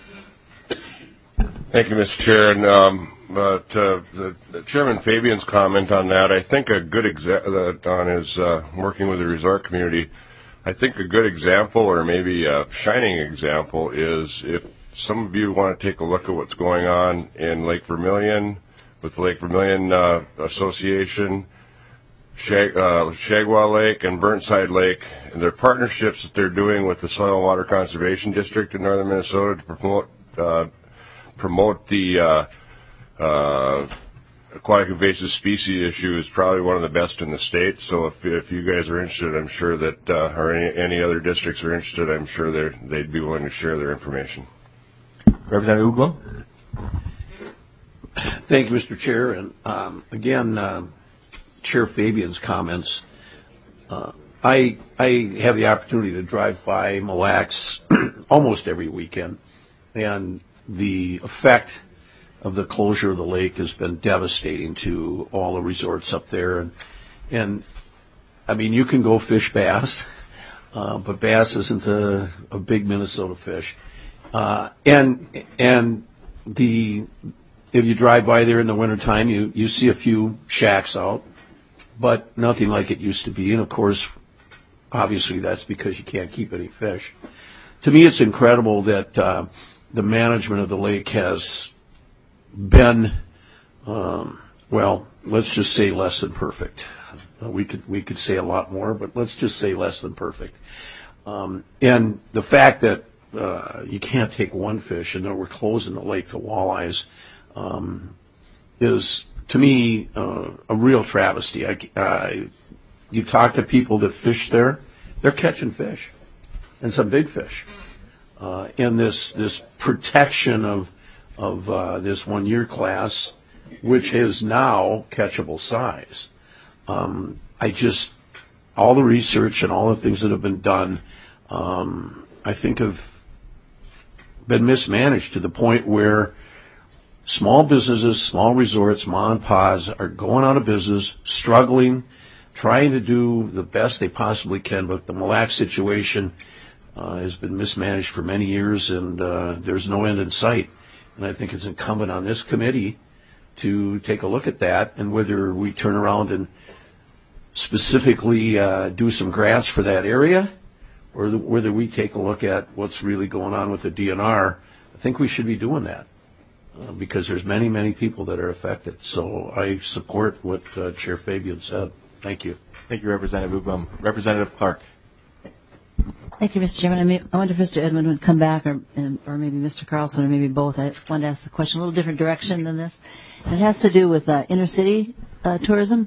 Thank you, Mister Chair. And um, but uh, the, the Chairman Fabian's comment on that, I think a good exa- uh, on his uh, working with the resort community, I think a good example, or maybe a shining example, is if some of you want to take a look at what's going on in Lake Vermilion with the Lake Vermilion uh, Association, Shag, uh, Shagwell Lake, and Burnside Lake, and their partnerships that they're doing with the Soil and Water Conservation District in northern Minnesota to promote uh, promote the uh, uh, aquatic invasive species issue is probably one of the best in the state. So if if you guys are interested, I'm sure that, uh, or any, any other districts are interested, I'm sure they're, they'd be willing to share their information. Representative Uglum. Thank you, Mister Chair. And um, again, uh, Chair Fabian's comments. Uh, I I have the opportunity to drive by Mille Lacs almost every weekend, and the effect of the closure of the lake has been devastating to all the resorts up there. And, and I mean, you can go fish bass, uh, but bass isn't a, a big Minnesota fish. Uh, and and the if you drive by there in the wintertime, you, you see a few shacks out, but nothing like it used to be. And, of course, obviously that's because you can't keep any fish. To me, it's incredible that uh, the management of the lake has been, um, well, let's just say less than perfect. Uh, we could we could say a lot more, but let's just say less than perfect. Um, and the fact that uh, you can't take one fish and that we're closing the lake to walleyes um, is, to me, uh, a real travesty. I, uh, you talk to people that fish there, they're catching fish, and some big fish. Uh, and this this protection of of uh, this one year class, which is now catchable size. Um, I just all the research and all the things that have been done, um, I think have been mismanaged to the point where small businesses, small resorts, mom and pa's are going out of business, struggling, trying to do the best they possibly can. But the Mille Lacs situation uh, has been mismanaged for many years, and uh, there's no end in sight. And I think it's incumbent on this committee to take a look at that, and whether we turn around and specifically uh, do some grants for that area, or the, whether we take a look at what's really going on with the D N R. I think we should be doing that. Uh, because there's many, many people that are affected. So I support what uh, Chair Fabian said. Thank you. Thank you, Representative Uglum. Representative Clark. Thank you, Mister Chairman. I, may, I wonder if Mister Edmund would come back, or or maybe Mister Carlson, or maybe both. I wanted to ask the question a little different direction than this. And it has to do with uh, inner city uh, tourism.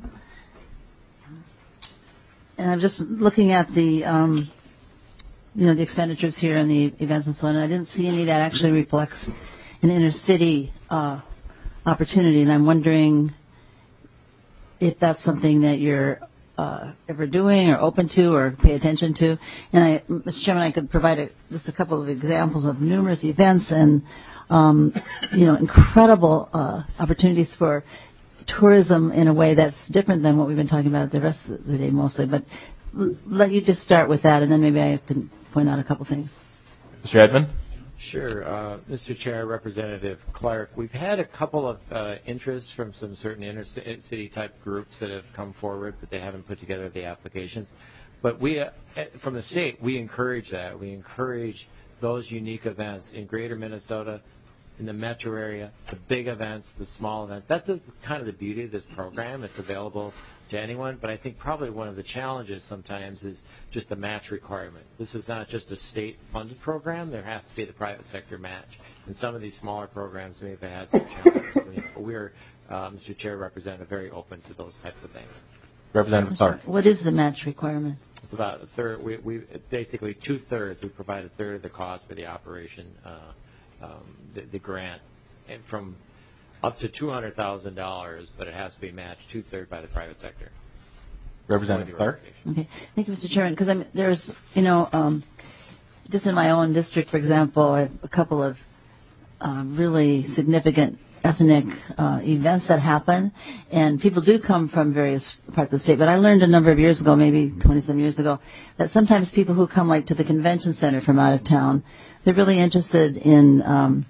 And I'm just looking at the, um, you know, the expenditures here and the events and so on. And I didn't see any that actually reflects an inner city uh, opportunity, and I'm wondering if that's something that you're uh, ever doing or open to or pay attention to. And I, Mister Chairman, I could provide a, just a couple of examples of numerous events and um, you know incredible uh, opportunities for tourism in a way that's different than what we've been talking about the rest of the day mostly. But l- let you just start with that, and then maybe I can point out a couple things. Mister Edmund. Sure. Uh, Mister Chair, Representative Clark, we've had a couple of uh, interests from some certain inner city type groups that have come forward, but they haven't put together the applications. But we, uh, from the state, we encourage that. We encourage those unique events in greater Minnesota, in the metro area, the big events, the small events. That's the, kind of the beauty of this program. It's available to anyone, but I think probably one of the challenges sometimes is just the match requirement. This is not just a state-funded program. There has to be the private sector match. And some of these smaller programs may have had some challenges. But we're, uh, Mister Chair, Representative, very open to those types of things. Representative Clark. What is the match requirement? It's about a third. We, we basically two-thirds. We provide a third of the cost for the operation, uh, um, the, the grant, and from up to two hundred thousand dollars, but it has to be matched two-thirds by the private sector. Representative Clark. Okay. Thank you, Mister Chairman. Because I mean, there's, you know, um, just in my own district, for example, I have a couple of uh, really significant ethnic uh, events that happen, and people do come from various parts of the state. But I learned a number of years ago, maybe twenty-some years ago, that sometimes people who come like to the convention center from out of town, they're really interested in, um,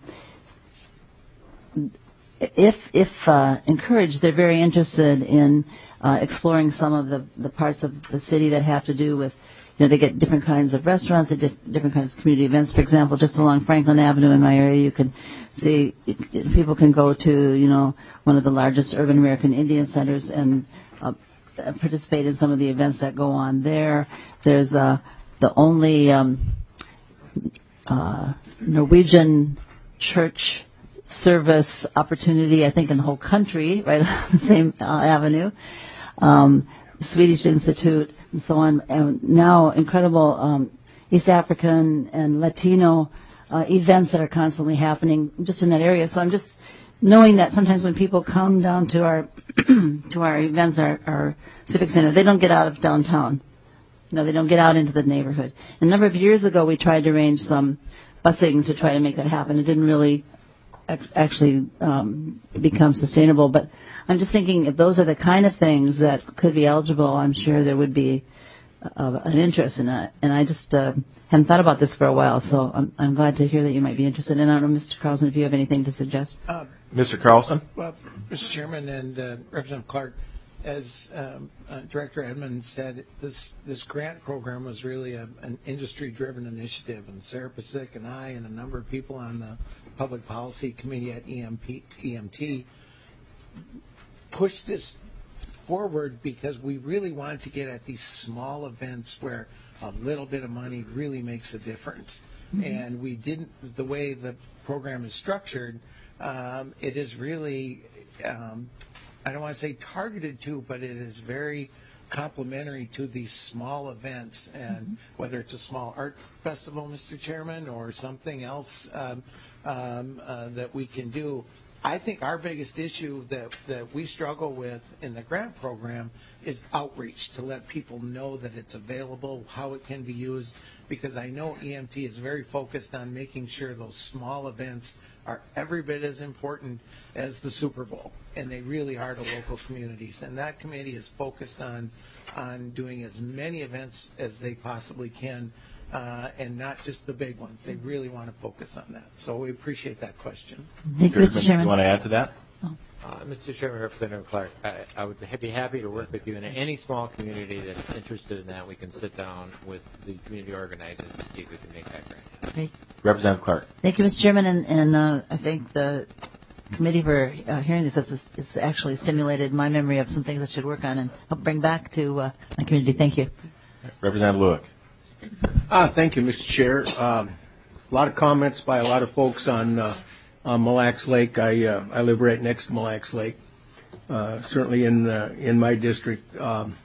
if if uh, encouraged, they're very interested in uh, exploring some of the, the parts of the city that have to do with, you know, they get different kinds of restaurants, they get different kinds of community events. For example, just along Franklin Avenue in my area, you can see people can go to, you know, one of the largest urban American Indian centers and uh, participate in some of the events that go on there. There's uh, the only um, uh, Norwegian church service opportunity, I think, in the whole country, right on the same uh, avenue. Um, Swedish Institute, and so on. And now incredible um, East African and Latino uh, events that are constantly happening just in that area. So I'm just knowing that sometimes when people come down to our to our events, our, our civic center, they don't get out of downtown. You know, they don't get out into the neighborhood. A number of years ago, we tried to arrange some busing to try to make that happen. It didn't really actually um, become sustainable. But I'm just thinking if those are the kind of things that could be eligible, I'm sure there would be uh, an interest in it. And I just uh, hadn't thought about this for a while, so I'm, I'm glad to hear that you might be interested. And I don't know, Mister Carlson, if you have anything to suggest. Uh, Mister Carlson? Well, Mister Chairman and uh, Representative Clark, as um, uh, Director Edmond said, this this grant program was really a, an industry-driven initiative, and Sarah Pasick and I and a number of people on the Public Policy Committee at E M P, E M T pushed this forward because we really wanted to get at these small events where a little bit of money really makes a difference. Mm-hmm. And we didn't, the way the program is structured, um, it is really, um, I don't want to say targeted to, but it is very complementary to these small events. And mm-hmm. whether it's a small art festival, Mister Chairman, or something else um, um, uh, that we can do, I think our biggest issue that, that we struggle with in the grant program is outreach, to let people know that it's available, how it can be used, because I know E M T is very focused on making sure those small events are every bit as important as the Super Bowl, and they really are to local communities. And that committee is focused on, on doing as many events as they possibly can, Uh, and not just the big ones. They really want to focus on that. So we appreciate that question. Thank you, Mister Chairman. You want to add to that? Oh. Uh, Mister Chairman, Representative Clark, I, I would be happy to work with you. In any small community that's interested in that, we can sit down with the community organizers to see if we can make that grant. Great. Representative Clark. Thank you, Mister Chairman, and, and uh, I think the committee for uh, hearing this has it's actually stimulated my memory of some things I should work on and help bring back to uh, my community. Thank you. Representative Lewick. Ah, thank you, Mister Chair. Um, a lot of comments by a lot of folks on, uh, on Mille Lacs Lake. I uh, I live right next to Mille Lacs Lake, uh, certainly in uh, in my district. Um,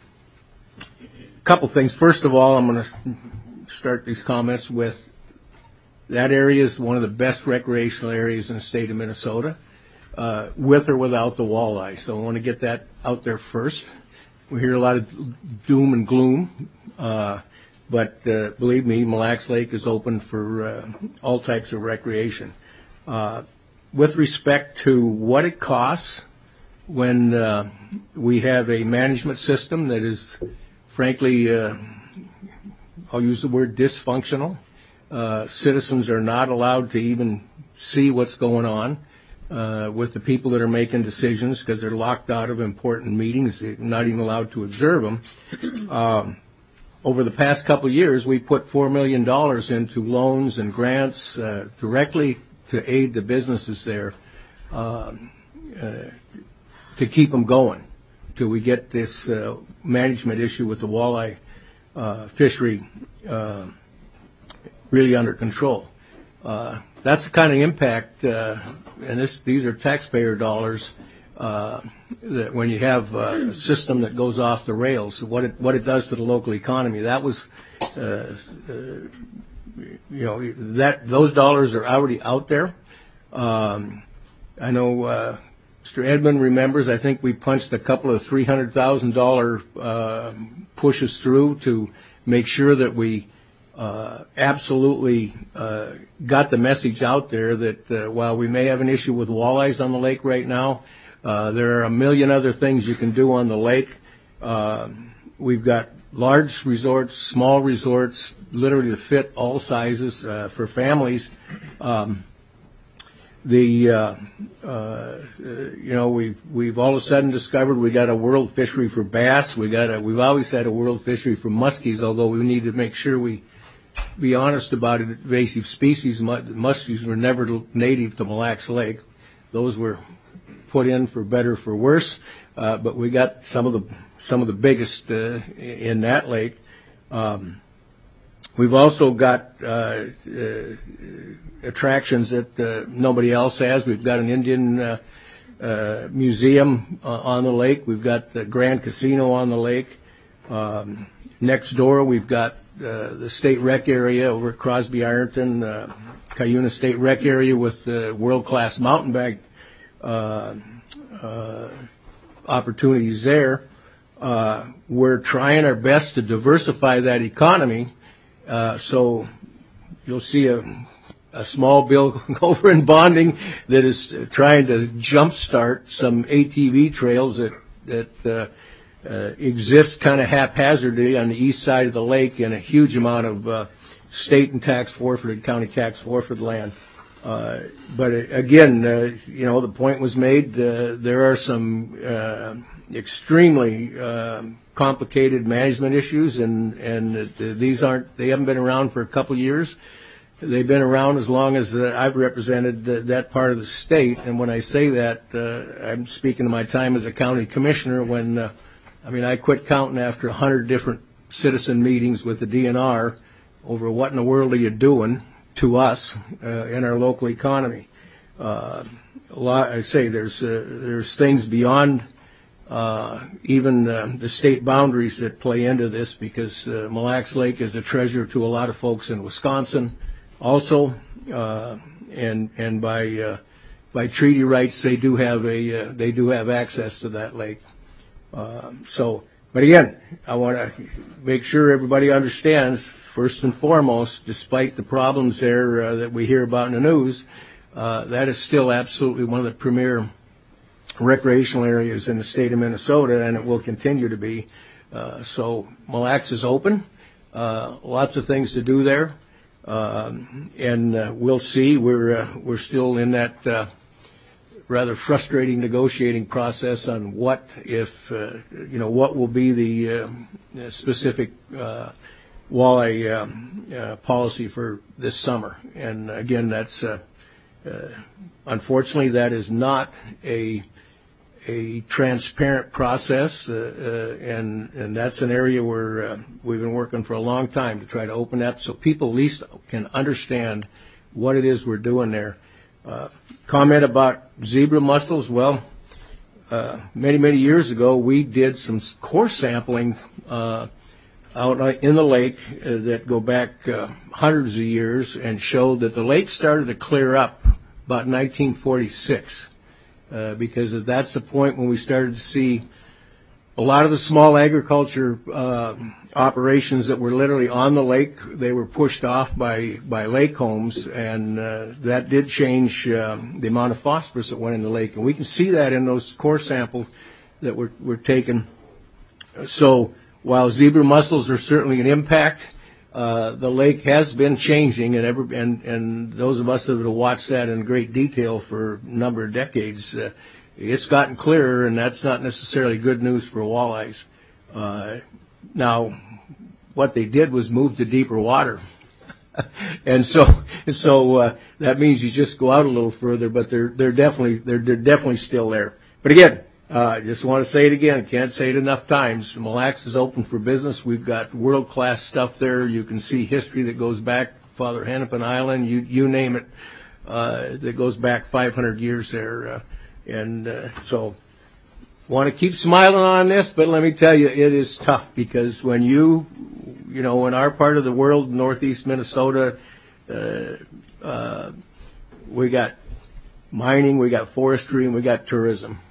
a couple things. First of all, I'm going to start these comments with that area is one of the best recreational areas in the state of Minnesota, uh, with or without the walleye. So I want to get that out there first. We hear a lot of doom and gloom. Uh, But uh, believe me, Mille Lacs Lake is open for uh, all types of recreation. Uh, with respect to what it costs when uh, we have a management system that is, frankly, uh, I'll use the word dysfunctional. Uh, citizens are not allowed to even see what's going on uh, with the people that are making decisions because they're locked out of important meetings. They're not even allowed to observe them. Um, Over the past couple of years, we put four million dollars into loans and grants uh, directly to aid the businesses there uh, uh, to keep them going till we get this uh, management issue with the walleye uh, fishery uh, really under control. Uh, that's the kind of impact, uh, and this, these are taxpayer dollars, uh, that when you have a system that goes off the rails, what it what it does to the local economy. That was, uh, uh, you know, that those dollars are already out there. Um, I know uh, Mister Edmund remembers. I think we punched a couple of three hundred thousand dollar uh, pushes through to make sure that we uh, absolutely uh, got the message out there that uh, while we may have an issue with walleyes on the lake right now, uh, there are a million other things you can do on the lake. Uh, we've got large resorts, small resorts, literally to fit all sizes uh, for families. Um, the uh, uh, you know we've we've all of a sudden discovered we got a world fishery for bass. We got a we've always had a world fishery for muskies, although we need to make sure we be honest about it. Invasive species. Muskies were never native to Mille Lacs Lake; those were put in for better for worse. Uh, but we got some of the some of the biggest uh, in that lake. Um, we've also got uh, uh, attractions that uh, nobody else has. We've got an Indian uh, uh, museum uh, on the lake. We've got the Grand Casino on the lake. Um, next door, we've got uh, the state rec area over at Crosby Ironton, uh, Cuyuna State Rec area with uh, world-class mountain bike uh, uh, opportunities there. Uh, we're trying our best to diversify that economy. Uh, so you'll see a, a small bill over in bonding that is trying to jumpstart some A T V trails that, that uh, uh, exist kind of haphazardly on the east side of the lake and a huge amount of uh, state and tax forfeited, county tax forfeited land. Uh, but again, uh, you know, the point was made, uh, there are some uh, extremely uh, complicated management issues, and, and uh, these aren't, they haven't been around for a couple of years. They've been around as long as uh, I've represented uh, that part of the state, and when I say that, uh, I'm speaking of my time as a county commissioner when, uh, I mean, I quit counting after a hundred different citizen meetings with the D N R over what in the world are you doing to us uh, in our local economy. Uh, a lot, I say there's uh, there's things beyond uh, even uh, the state boundaries that play into this, because uh, Mille Lacs Lake is a treasure to a lot of folks in Wisconsin, also, uh, and and by uh, by treaty rights they do have a uh, they do have access to that lake. Uh, so, but again, I want to make sure everybody understands. First and foremost, despite the problems there uh, that we hear about in the news, uh, that is still absolutely one of the premier recreational areas in the state of Minnesota, and it will continue to be. Uh, so Mille Lacs is open. Uh, lots of things to do there, uh, and uh, we'll see. We're uh, we're still in that uh, rather frustrating negotiating process on what if uh, you know what will be the uh, specific. Uh, walleye uh, uh, policy for this summer. And again, that's uh, uh, unfortunately that is not a a transparent process, uh, uh, and and that's an area where uh, we've been working for a long time to try to open up so people at least can understand what it is we're doing there. Uh, comment about zebra mussels. Well, uh, many many years ago we did some core sampling Uh, out in the lake uh, that go back uh, hundreds of years and showed that the lake started to clear up about nineteen forty-six uh, because that's the point when we started to see a lot of the small agriculture uh, operations that were literally on the lake. They were pushed off by, by lake homes, and uh, that did change uh, the amount of phosphorus that went in the lake. And we can see that in those core samples that were, were taken. So while zebra mussels are certainly an impact, uh, the lake has been changing, and, every, and, and those of us that have watched that in great detail for a number of decades, uh, it's gotten clearer, and that's not necessarily good news for walleyes. Uh, now, what they did was move to deeper water. and so, so uh, that means you just go out a little further, but they're, they're definitely, they're, they're definitely still there. But again, I uh, just want to say it again. Can't say it enough times. Mille Lacs is open for business. We've got world-class stuff there. You can see history that goes back Father Hennepin Island, you you name it, uh, that goes back five hundred years there. Uh, and uh, so want to keep smiling on this, but let me tell you, it is tough because when you, you know, in our part of the world, northeast Minnesota, uh, uh, we got mining, we got forestry, and we got tourism.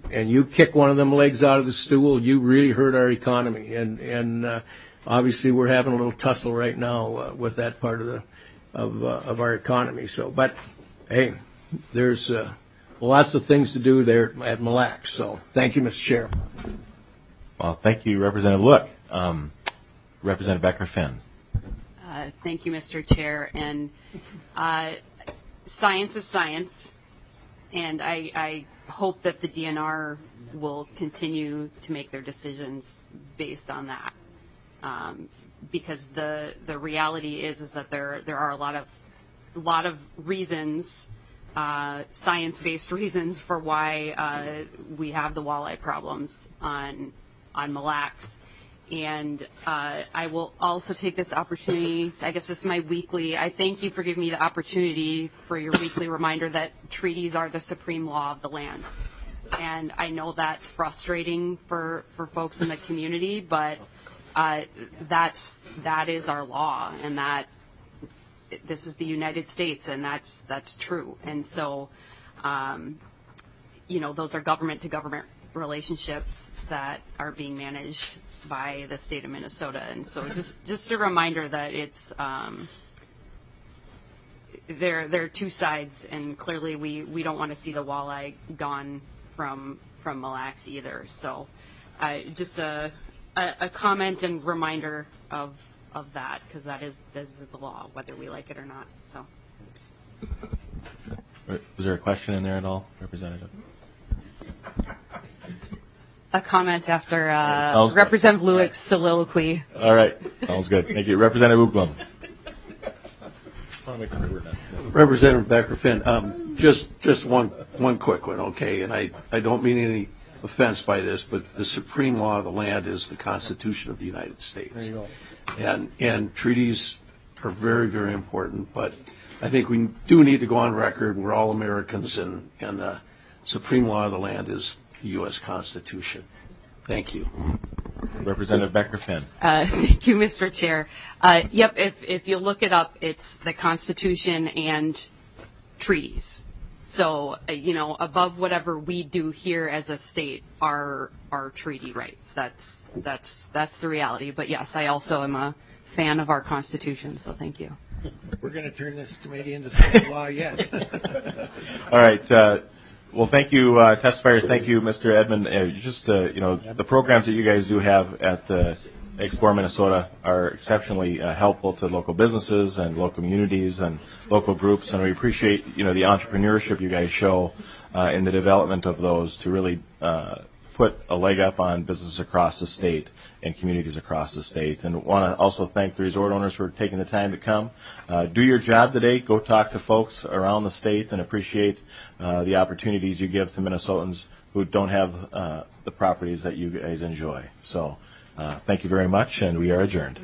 and you kick one of them legs out of the stool, you really hurt our economy. And and uh, obviously we're having a little tussle right now uh, with that part of the of uh, of our economy. So, but hey, there's uh, lots of things to do there at Mille Lacs. So, thank you, Mister Chair. Well, thank you, Representative Lueck. Um, Representative Becker-Finn. Uh, thank you, Mister Chair. And uh, science is science, and I, I hope that the D N R will continue to make their decisions based on that, um, because the the reality is is that there there are a lot of a lot of reasons, uh, science-based reasons for why uh, we have the walleye problems on on Mille Lacs. And uh, I will also take this opportunity, I guess this is my weekly, I thank you for giving me the opportunity for your weekly reminder that treaties are the supreme law of the land. And I know that's frustrating for, for folks in the community, but uh, that's, that is our law, and that this is the United States, and that's, that's true. And so, um, you know, those are government-to-government relationships that are being managed by the state of Minnesota. And so just just a reminder that it's um, there there are two sides, and clearly we, we don't want to see the walleye gone from from Mille Lacs either. So uh, just a, a a comment and reminder of of that, because that is this is the law, whether we like it or not. So thanks. Was there a question in there at all, Representative? A comment after uh, Representative Lueck's soliloquy. All right. Sounds good. Thank you. Representative Uglum. Representative Becker-Finn, um, just just one one quick one, okay? And I, I don't mean any offense by this, but the supreme law of the land is the Constitution of the United States. There you go. And and treaties are very, very important, but I think we do need to go on record. We're all Americans, and, and the supreme law of the land is the U S Constitution. Thank you. Representative Becker-Finn. Uh, thank you, Mister Chair. Uh, yep, if, if you look it up, it's the Constitution and treaties. So, uh, you know, above whatever we do here as a state are our treaty rights. That's that's that's the reality. But yes, I also am a fan of our Constitution, so thank you. We're going to turn this committee into state law yet. All right. Uh, Well, thank you, uh, testifiers. Thank you, Mister Edmond. Uh, just, uh, you know, the programs that you guys do have at uh, Explore Minnesota are exceptionally uh, helpful to local businesses and local communities and local groups, and we appreciate, you know, the entrepreneurship you guys show uh, in the development of those to really uh, put a leg up on businesses across the state and communities across the state. And want to also thank the resort owners for taking the time to come. Uh, do your job today. Go talk to folks around the state and appreciate uh, the opportunities you give to Minnesotans who don't have uh, the properties that you guys enjoy. So uh, thank you very much, and we are adjourned.